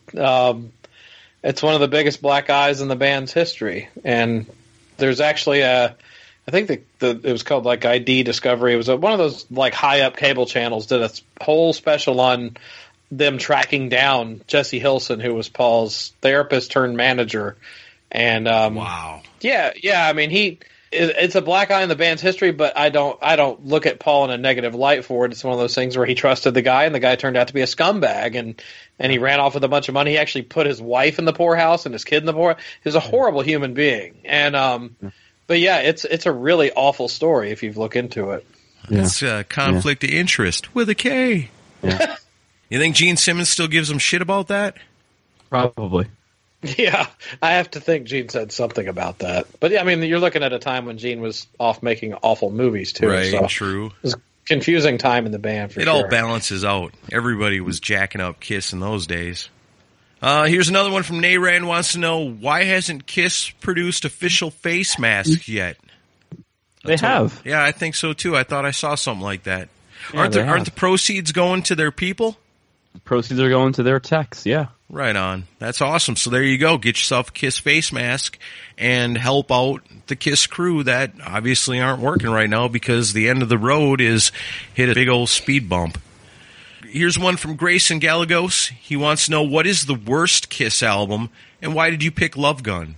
It's one of the biggest black eyes in the band's history, and there's actually I think it was called like ID Discovery. It was one of those like high up cable channels did a whole special on them tracking down Jesse Hilson, who was Paul's therapist turned manager. And wow, yeah. I mean, it's a black eye in the band's history, but I don't look at Paul in a negative light for it. It's one of those things where he trusted the guy, and the guy turned out to be a scumbag, and he ran off with a bunch of money. He actually put his wife in the poorhouse and his kid in the poorhouse. He's a horrible human being, and but yeah, it's a really awful story if you look into it. Yeah. It's conflict of interest with a K. Yeah. You think Gene Simmons still gives him shit about that? Probably. Yeah, I have to think Gene said something about that. But yeah, I mean, you're looking at a time when Gene was off making awful movies too. Right, so true. It was a confusing time in the band for sure. It all balances out. Everybody was jacking up Kiss in those days. Here's another one from Nayran wants to know, why hasn't Kiss produced official face masks yet? They have. Yeah, I think so too. I thought I saw something like that. Yeah, aren't the proceeds going to their people? The proceeds are going to their techs, yeah. Right on. That's awesome. So there you go. Get yourself a Kiss face mask and help out the Kiss crew that obviously aren't working right now because the end of the road is hit a big old speed bump. Here's one from Grayson Galagos. He wants to know, what is the worst Kiss album and why did you pick Love Gun?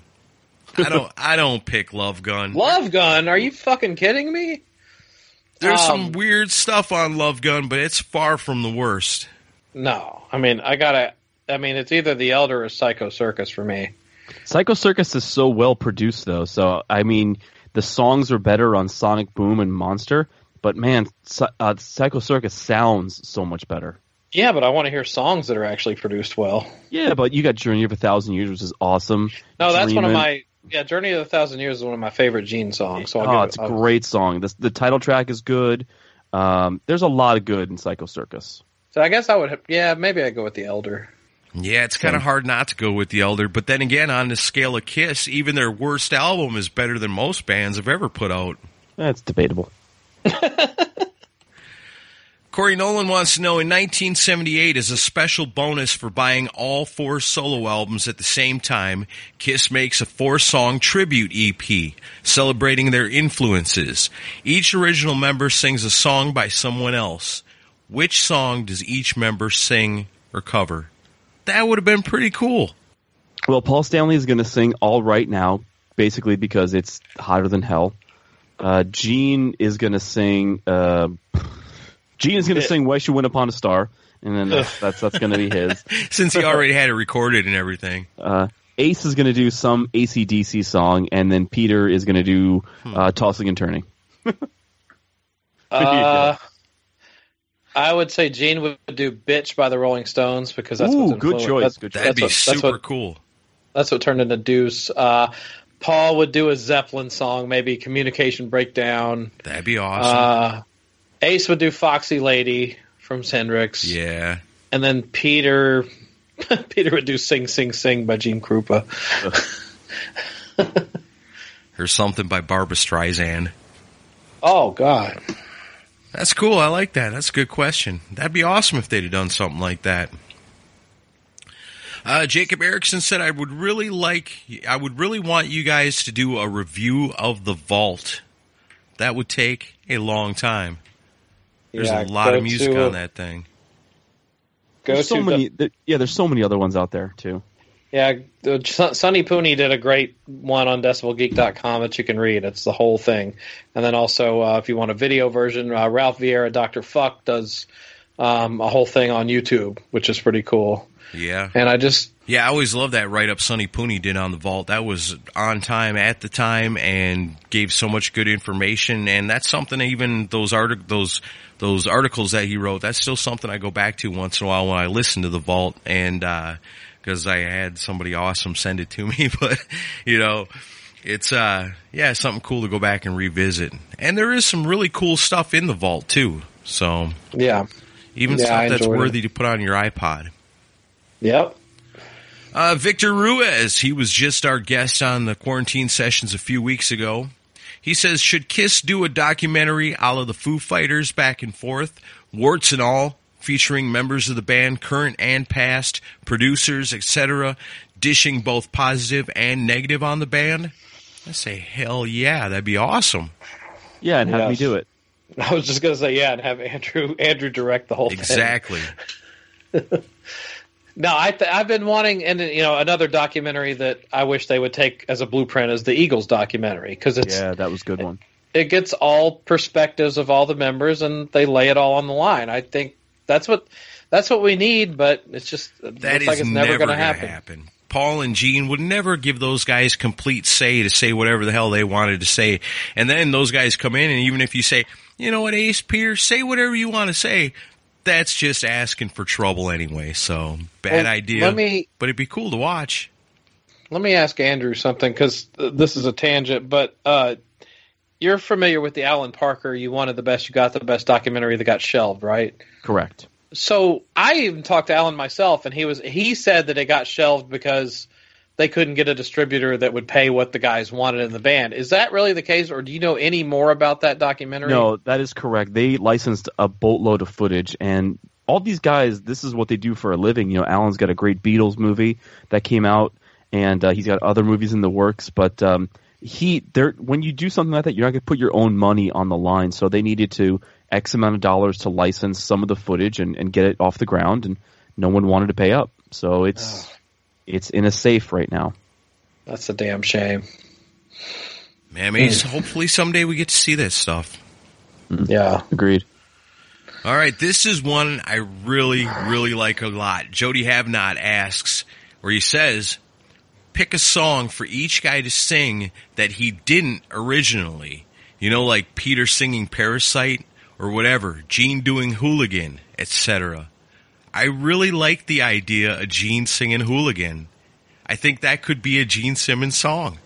I don't pick Love Gun. Love Gun? Are you fucking kidding me? There's some weird stuff on Love Gun, but it's far from the worst. No. I mean, it's either The Elder or Psycho Circus for me. Psycho Circus is so well produced, though. So, I mean, the songs are better on Sonic Boom and Monster, but man, Psycho Circus sounds so much better. Yeah, but I want to hear songs that are actually produced well. Yeah, but you got Journey of 1,000 Years, which is awesome. No, that's one of my... Yeah, Journey of 1,000 Years is one of my favorite Gene songs. So it's a great song. The title track is good. There's a lot of good in Psycho Circus. So I guess maybe I'd go with The Elder. Yeah, it's kind of hard not to go with The Elder. But then again, on the scale of Kiss, even their worst album is better than most bands have ever put out. That's debatable. Corey Nolan wants to know, in 1978, as a special bonus for buying all 4 solo albums at the same time, Kiss makes a 4-song tribute EP, celebrating their influences. Each original member sings a song by someone else. Which song does each member sing or cover? That would have been pretty cool. Well, Paul Stanley is going to sing All Right Now, basically because it's hotter than hell. Gene is going to sing... Gene is going to sing Wish You Went Upon a Star, and then that's going to be his. Since he already had it recorded and everything. Ace is going to do some AC/DC song, and then Peter is going to do Tossing and Turning. I would say Gene would do "Bitch" by the Rolling Stones because that's what's good choice. That'd be super cool. That's what turned into Deuce. Paul would do a Zeppelin song, maybe "Communication Breakdown." That'd be awesome. Ace would do "Foxy Lady" from Hendrix. Yeah. And then Peter would do "Sing, Sing, Sing" by Gene Krupa. Or something by Barbra Streisand. Oh, God. That's cool. I like that. That's a good question. That'd be awesome if they'd have done something like that. Jacob Erickson said, I would really want you guys to do a review of The Vault. That would take a long time. There's a lot of music on that thing. There's so many other ones out there too. Yeah, Sonny Pooney did a great one on DecibelGeek.com that you can read. It's the whole thing. And then also, if you want a video version, Ralph Vieira, Dr. Fuck, does a whole thing on YouTube, which is pretty cool. Yeah. And I always love that write-up Sonny Pooney did on The Vault. That was on time at the time and gave so much good information. And that's something, even those articles that he wrote, that's still something I go back to once in a while when I listen to The Vault. And because I had somebody awesome send it to me. But, it's something cool to go back and revisit. And there is some really cool stuff in The Vault, too. So, even stuff that's worthy to put on your iPod. Yep. Victor Ruiz, he was just our guest on the Quarantine Sessions a few weeks ago. He says, should Kiss do a documentary a la the Foo Fighters back and forth, warts and all, featuring members of the band, current and past, producers, etc., dishing both positive and negative on the band? I say, hell yeah, that'd be awesome. Yeah, and have me do it. I was just going to say, and have Andrew direct the whole thing. Exactly. No, I've been wanting, and another documentary that I wish they would take as a blueprint is the Eagles documentary, because that was a good one. It gets all perspectives of all the members, and they lay it all on the line. I think that's what we need, but it's just looks like it's never going to happen. Paul and Gene would never give those guys complete say to say whatever the hell they wanted to say, and then those guys come in, and even if you say, you know what, Ace, Peter, say whatever you want to say, that's just asking for trouble anyway, so bad idea, but it'd be cool to watch. Let me ask Andrew something, because this is a tangent, but you're familiar with the Alan Parker You Wanted the Best, You Got the Best documentary that got shelved, right? Correct. So I even talked to Alan myself, and he said that it got shelved because they couldn't get a distributor that would pay what the guys wanted in the band. Is that really the case, or do you know any more about that documentary? No, that is correct. They licensed a boatload of footage, and all these guys, this is what they do for a living. Alan's got a great Beatles movie that came out, and he's got other movies in the works, but when you do something like that, you're not going to put your own money on the line, so they needed to X amount of dollars to license some of the footage and get it off the ground, and no one wanted to pay up. So it's in a safe right now. That's a damn shame. Man, hopefully someday we get to see this stuff. Yeah. Agreed. All right, this is one I really, really like a lot. Jody Havnot asks, or he says, pick a song for each guy to sing that he didn't originally. Like Peter singing Parasite or whatever, Gene doing Hooligan, etc. I really like the idea of Gene singing Hooligan. I think that could be a Gene Simmons song.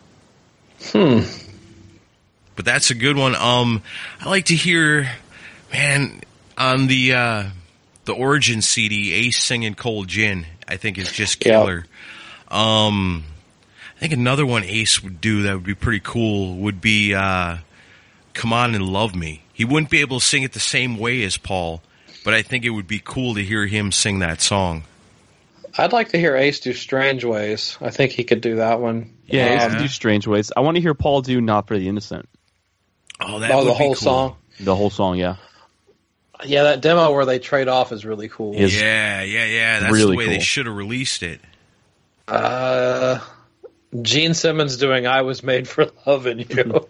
But that's a good one. I like to hear, on the Origin CD, Ace singing Cold Gin, I think is just killer. Yep. I think another one Ace would do that would be pretty cool would be Come On and Love Me. He wouldn't be able to sing it the same way as Paul, but I think it would be cool to hear him sing that song. I'd like to hear Ace do Strange Ways. I think he could do that one. Yeah, Ace could do Strange Ways. I want to hear Paul do Not for the Innocent. Oh, that would the be whole cool. song? The whole song, yeah. Yeah, that demo where they trade off is really cool. Yeah. That's really the way cool. They should have released it. Gene Simmons doing I Was Made for Loving You.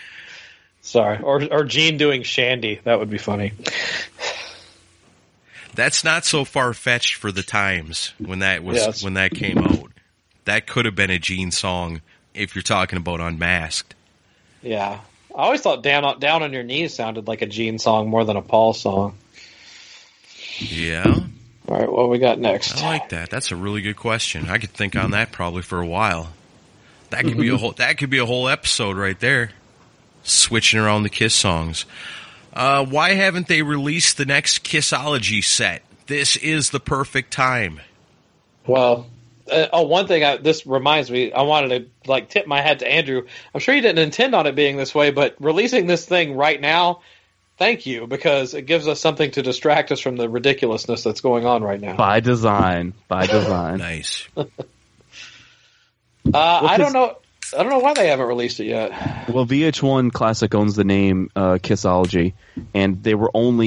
Sorry. Or Gene doing Shandy. That would be funny. That's not so far-fetched for the times when that came out. That could have been a Gene song if you're talking about Unmasked. Yeah. I always thought Down on Your Knees sounded like a Gene song more than a Paul song. Yeah. All right, what we got next? I like that. That's a really good question. I could think on that probably for a while. That could be a whole episode right there. Switching around the Kiss songs. Why haven't they released the next Kissology set? This is the perfect time. Well, one thing this reminds me, I wanted to tip my hat to Andrew. I'm sure you didn't intend on it being this way, but releasing this thing right now, thank you, because it gives us something to distract us from the ridiculousness that's going on right now. By design. Nice. I don't know why they haven't released it yet. Well, VH1 Classic owns the name Kissology, and the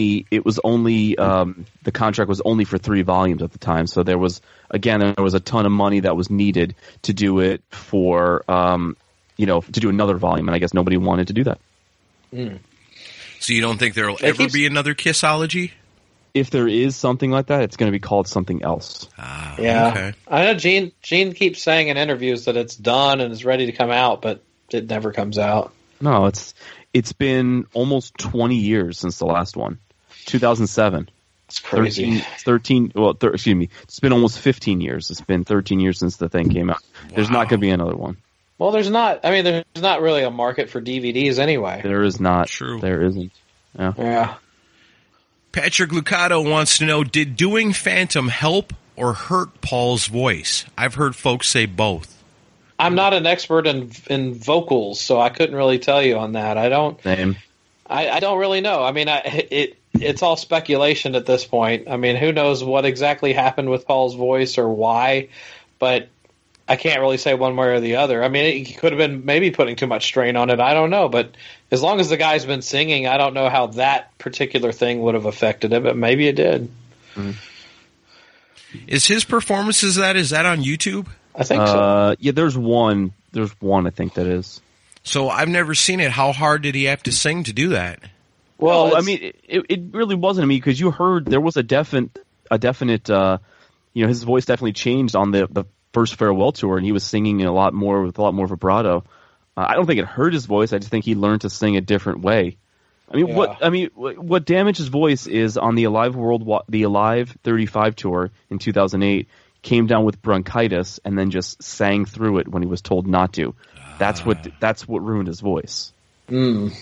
contract was only for 3 volumes at the time. So there was a ton of money that was needed to do it for, to do another volume, and I guess nobody wanted to do that. Mm. So you don't think there will ever be another Kissology? If there is something like that, it's going to be called something else. Yeah. Okay. I know Gene keeps saying in interviews that it's done and is ready to come out, but it never comes out. No, it's been almost 20 years since the last one. 2007. It's crazy. 13 excuse me. It's been almost 15 years. It's been 13 years since the thing came out. Wow. There's not going to be another one. Well, there's not really a market for DVDs anyway. There is not. True. There isn't. Yeah. Patrick Lucado wants to know, did doing Phantom help or hurt Paul's voice? I've heard folks say both. I'm not an expert in vocals, so I couldn't really tell you on that. I don't really know. I mean, it's all speculation at this point. I mean, who knows what exactly happened with Paul's voice or why, but I can't really say one way or the other. I mean, he could have been maybe putting too much strain on it. I don't know. But as long as the guy's been singing, I don't know how that particular thing would have affected it, but maybe it did. Mm-hmm. Is his performances is that on YouTube? I think so. Yeah, there's one. There's one, I think, that is. So I've never seen it. How hard did he have to sing to do that? Well, I mean, it really wasn't. I mean, because you heard there was a definite, his voice definitely changed on the first farewell tour, and he was singing with a lot more of a vibrato. I don't think it hurt his voice. I just think he learned to sing a different way. I mean, what damaged his voice is on the Alive 35 tour in 2008. Came down with bronchitis and then just sang through it when he was told not to. That's what ruined his voice. Mm.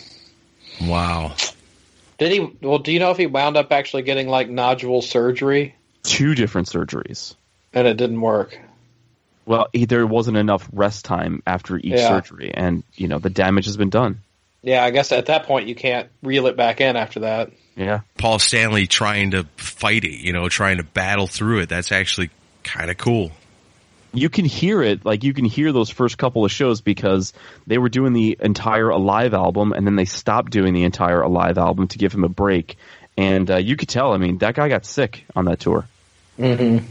Wow. Did he? Well, do you know if he wound up actually getting nodule surgery? 2 different surgeries, and it didn't work. Well, there wasn't enough rest time after each surgery, and the damage has been done. Yeah, I guess at that point you can't reel it back in after that. Yeah. Paul Stanley trying to fight it, trying to battle through it. That's actually kind of cool. You can hear it, you can hear those first couple of shows because they were doing the entire Alive album, and then they stopped doing the entire Alive album to give him a break. And you could tell, I mean, that guy got sick on that tour. Mm-hmm.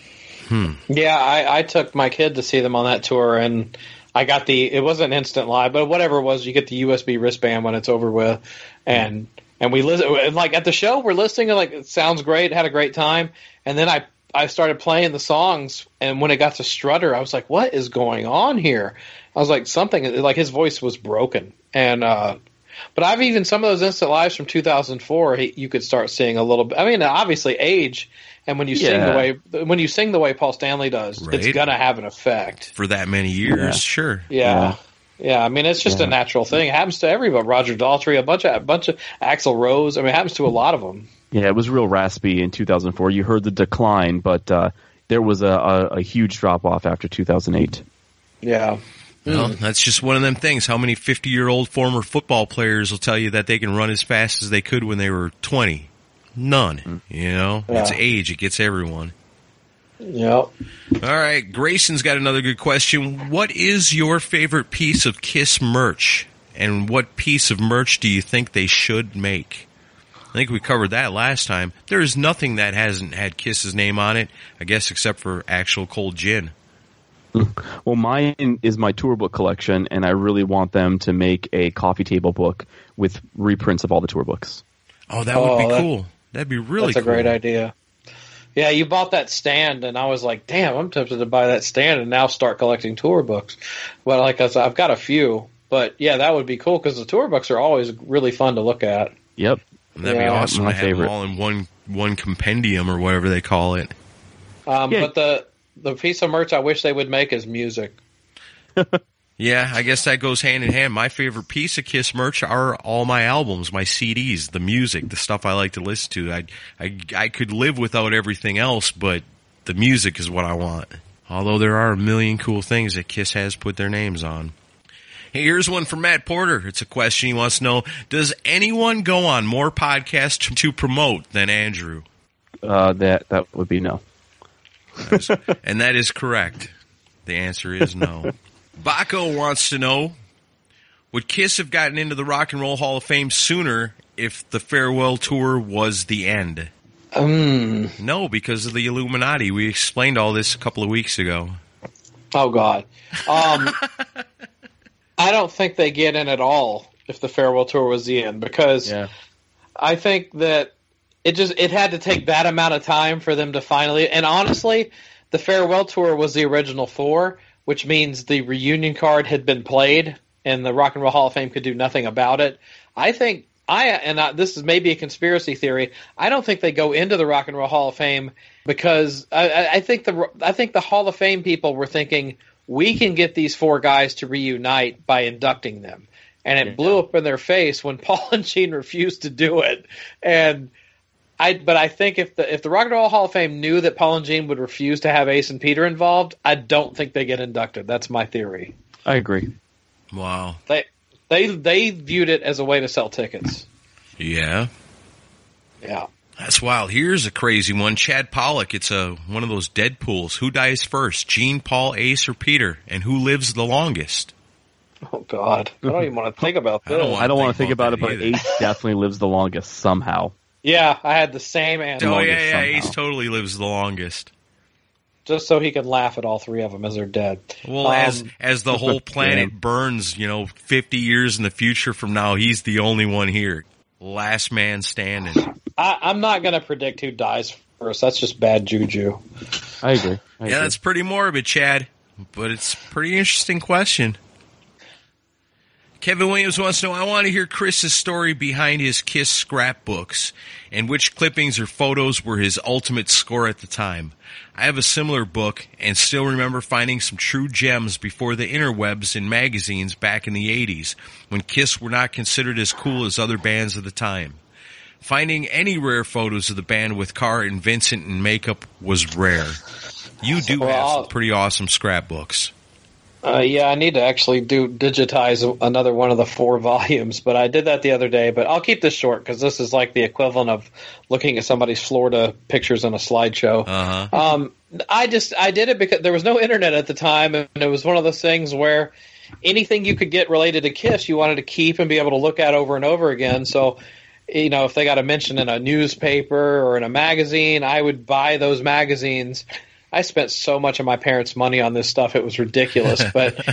Yeah, I took my kid to see them on that tour, and I got it wasn't instant live, but whatever it was, you get the USB wristband when it's over with, and we listen, and at the show, we're listening, and it sounds great, had a great time, and then I started playing the songs, and when it got to Strutter, I was like, what is going on here? I was like, something, his voice was broken, and but I've even some of those instant lives from 2004, you could start seeing a little bit. I mean, obviously age. And when you sing the way Paul Stanley does, right, it's gonna have an effect for that many years. Sure. Yeah. I mean, it's just a natural thing. It happens to everybody. Roger Daltrey, a bunch of Axl Rose. I mean, it happens to a lot of them. Yeah, it was real raspy in 2004. You heard the decline, but there was a huge drop off after 2008. Yeah. Well, that's just one of them things. How many 50-year-old former football players will tell you that they can run as fast as they could when they were 20? None. It's age. It gets everyone. Yep. All right. Grayson's got another good question. What is your favorite piece of Kiss merch? And what piece of merch do you think they should make? I think we covered that last time. There is nothing that hasn't had Kiss's name on it, I guess, except for actual cold gin. Well, mine is my tour book collection, and I really want them to make a coffee table book with reprints of all the tour books. Oh, that would be cool. That'd be really That's a cool. great idea. Yeah, you bought that stand, and I was like, damn, I'm tempted to buy that stand and now start collecting tour books. But like I said, I've got a few. But yeah, that would be cool because the tour books are always really fun to look at. Yep. That'd be Yeah, awesome my to have favorite. them all in one compendium or whatever they call it. Yeah. But the piece of merch I wish they would make is music. Yeah, I guess that goes hand in hand. My favorite piece of Kiss merch are all my albums, my CDs, the music, the stuff I like to listen to. I could live without everything else, but the music is what I want. Although there are a million cool things that Kiss has put their names on. Hey, here's one from Matt Porter. It's a question he wants to know. Does anyone go on more podcasts to promote than Andrew? That would be no. And that is correct. The answer is no. Baco wants to know, would Kiss have gotten into the Rock and Roll Hall of Fame sooner if the farewell tour was the end? No, because of the Illuminati. We explained all this a couple of weeks ago. Oh, God. I don't think they get in at all if the farewell tour was the end because I think that it had to take that amount of time for them to finally – and honestly, the farewell tour was the original 4, which means the reunion card had been played and the Rock and Roll Hall of Fame could do nothing about it. I think this is maybe a conspiracy theory. I don't think they go into the Rock and Roll Hall of Fame because I think the Hall of Fame people were thinking we can get these 4 guys to reunite by inducting them, and it blew up in their face when Paul and Gene refused to do it. But I think if the Rock and Roll Hall of Fame knew that Paul and Gene would refuse to have Ace and Peter involved, I don't think they get inducted. That's my theory. I agree. Wow. They viewed it as a way to sell tickets. Yeah. Yeah. That's wild. Here's a crazy one. Chad Pollock. It's one of those Deadpools. Who dies first, Gene, Paul, Ace, or Peter? And who lives the longest? Oh, God. I don't even want to think about this. I don't want to think about it, but either. Ace definitely lives the longest somehow. Yeah, I had the same answer. Oh, Longest yeah, somehow. Ace totally lives the longest. Just so he can laugh at all 3 of them as they're dead. Well, as the whole planet burns, 50 years in the future from now, he's the only one here. Last man standing. I'm not going to predict who dies first. That's just bad juju. I agree. Yeah, that's pretty morbid, Chad, but it's a pretty interesting question. Kevin Williams wants to know, I want to hear Chris's story behind his Kiss scrapbooks and which clippings or photos were his ultimate score at the time. I have a similar book and still remember finding some true gems before the interwebs in magazines back in the 80s when Kiss were not considered as cool as other bands of the time. Finding any rare photos of the band with Carr and Vincent in makeup was rare. You do have some pretty awesome scrapbooks. Yeah, I need to actually digitize another one of the 4 volumes, but I did that the other day. But I'll keep this short because this is like the equivalent of looking at somebody's Florida pictures on a slideshow. I did it because there was no internet at the time, and it was one of those things where anything you could get related to Kiss, you wanted to keep and be able to look at over and over again. So, if they got a mention in a newspaper or in a magazine, I would buy those magazines. I spent so much of my parents' money on this stuff; it was ridiculous. But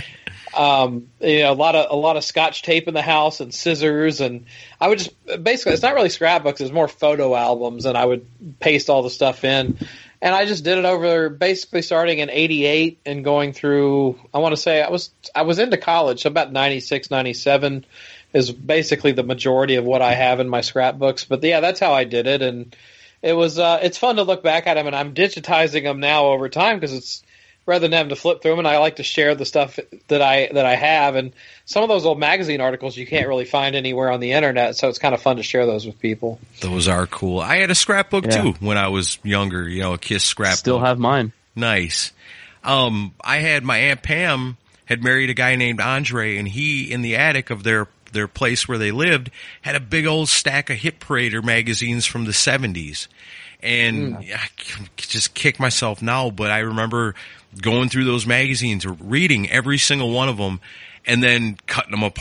a lot of Scotch tape in the house and scissors, and I would just basically it's not really scrapbooks; it's more photo albums, and I would paste all the stuff in. And I just did it over basically starting in '88 and going through. I want to say I was into college, so about '96, '97 is basically the majority of what I have in my scrapbooks. But yeah, that's how I did it, and it was it's fun to look back at them, and I'm digitizing them now over time because it's rather than having to flip through them, and I like to share the stuff that I have. And some of those old magazine articles you can't really find anywhere on the internet, so it's kind of fun to share those with people. Those are cool. I had a scrapbook too when I was younger. A Kiss scrapbook. Still have mine. Nice. I had my Aunt Pam had married a guy named Andre, and he in the attic of their place where they lived had a big old stack of Hit Parader magazines from the 70s. And I can just kick myself now, but I remember going through those magazines, reading every single one of them, and then cutting them apart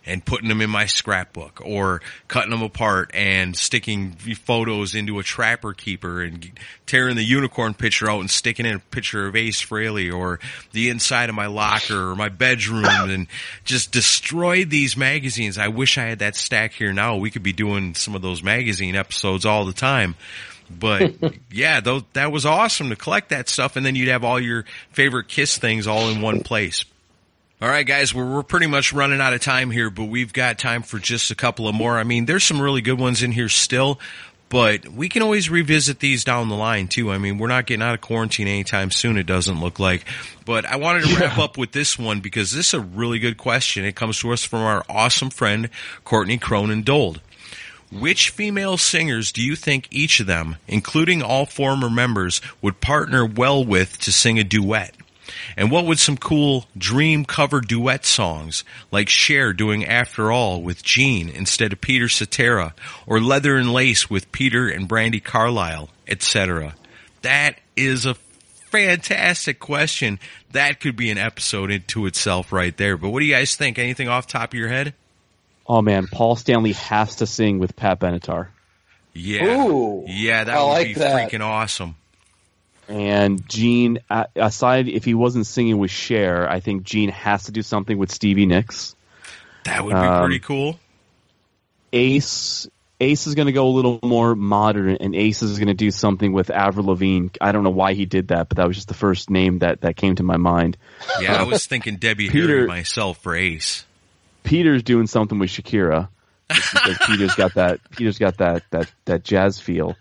and putting them in my scrapbook, or cutting them apart and sticking photos into a Trapper Keeper and tearing the unicorn picture out and sticking in a picture of Ace Frehley, or the inside of my locker or my bedroom, and just destroyed these magazines. I wish I had that stack here now. We could be doing some of those magazine episodes all the time. But yeah, that was awesome to collect that stuff, and then you'd have all your favorite Kiss things all in one place. All right, guys, we're pretty much running out of time here, but we've got time for just a couple of more. I mean, there's some really good ones in here still, but we can always revisit these down the line, too. I mean, we're not getting out of quarantine anytime soon, it doesn't look like. But I wanted to wrap up with this one because this is a really good question. It comes to us from our awesome friend, Courtney Cronin-Dold. Which female singers do you think each of them, including all former members, would partner well with to sing a duet? And what would some cool dream cover duet songs, like Cher doing After All with Gene instead of Peter Cetera, or Leather and Lace with Peter and Brandi Carlile, etc.? That is a fantastic question. That could be an episode into itself right there. But what do you guys think? Anything off the top of your head? Oh, man, Paul Stanley has to sing with Pat Benatar. Yeah. Ooh, yeah, that I would like be that. freaking awesome. And Gene, aside if he wasn't singing with Cher, I think Gene has to do something with Stevie Nicks. That would be pretty cool. Ace is going to go a little more modern, and Ace is going to do something with Avril Lavigne. I don't know why he did that, but that was just the first name that came to my mind. Yeah, I was thinking Debbie Harry myself for Ace. Peter's doing something with Shakira just because Peter's got that jazz feel.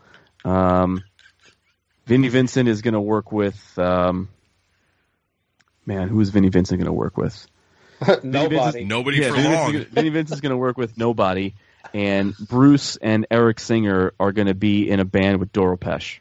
Vinnie Vincent is going to work with who is Vinnie Vincent going to work with? Nobody. For long. Vinnie Vincent's going to work with nobody, and Bruce and Eric Singer are going to be in a band with Doro Pesch.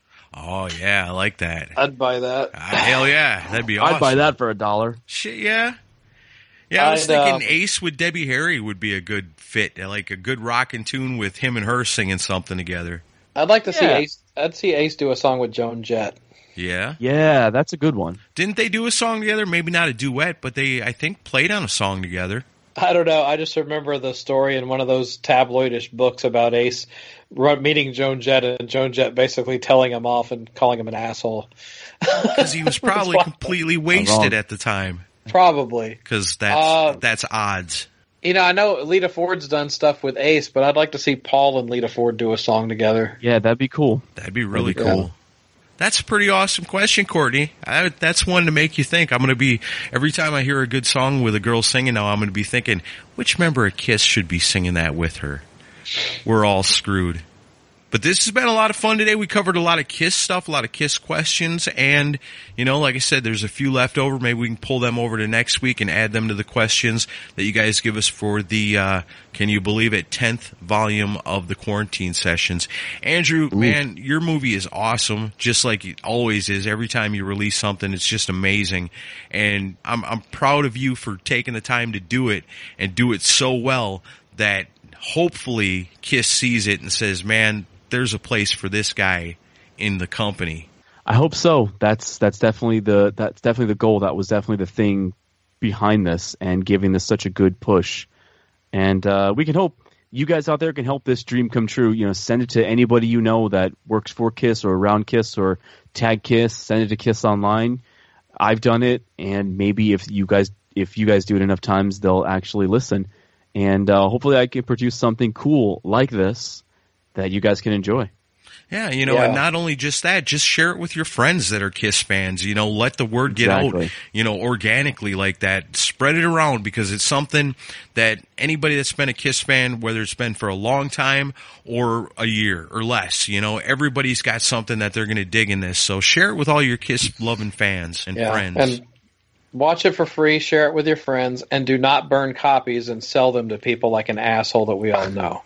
Oh yeah, I like that. I'd buy that. Hell yeah, that'd be awesome. I'd buy that for $1. Shit, yeah. Yeah, I was thinking Ace with Debbie Harry would be a good fit, like a good rockin' tune with him and her singing something together. I'd like to see Ace. I'd see Ace do a song with Joan Jett. Yeah? Yeah, that's a good one. Didn't they do a song together? Maybe not a duet, but they, I think, played on a song together. I don't know. I just remember the story in one of those tabloidish books about Ace meeting Joan Jett and Joan Jett basically telling him off and calling him an asshole. Because he was probably completely wasted at the time. Probably. Because that's odds. You know, I know Lita Ford's done stuff with Ace, but I'd like to see Paul and Lita Ford do a song together. Yeah, that'd be cool. That'd be really cool. That's a pretty awesome question, Courtney. That's one to make you think. I'm going to be, every time I hear a good song with a girl singing now, I'm going to be thinking, which member of Kiss should be singing that with her? We're all screwed. But this has been a lot of fun today. We covered a lot of Kiss stuff, a lot of Kiss questions, and, you know, like I said, there's a few left over. Maybe we can pull them over to next week and add them to the questions that you guys give us for the, can you believe it, 10th volume of the Quarantine Sessions. Andrew, man, your movie is awesome, just like it always is. Every time you release something, it's just amazing. And I'm proud of you for taking the time to do it and do it so well that hopefully Kiss sees it and says, man, there's a place for this guy in the company. I hope so. That's definitely the goal. That was definitely the thing behind this and giving this such a good push. And we can hope you guys out there can help this dream come true. You know, send it to anybody you know that works for Kiss or around Kiss, or tag Kiss, send it to Kiss Online. I've done it, and maybe if you guys do it enough times, they'll actually listen. And hopefully I can produce something cool like this that you guys can enjoy. Yeah, you know, and not only just that, just share it with your friends that are Kiss fans. You know, let the word get out, you know, organically like that. Spread it around, because it's something that anybody that's been a Kiss fan, whether it's been for a long time or a year or less, you know, everybody's got something that they're going to dig in this. So share it with all your Kiss-loving fans and friends. And watch it for free, share it with your friends, and do not burn copies and sell them to people like an asshole that we all know.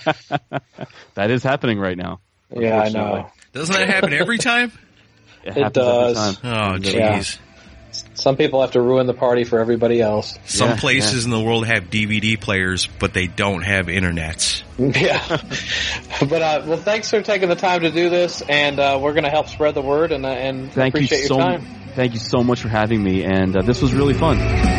That is happening right now. Yeah, I know. Doesn't that happen every time? It does. Every time. Oh, jeez. Yeah. Some people have to ruin the party for everybody else. Some places in the world have DVD players, but they don't have internets. Yeah. But, well, thanks for taking the time to do this, and we're going to help spread the word, and appreciate your time. Thank you so much for having me, and this was really fun.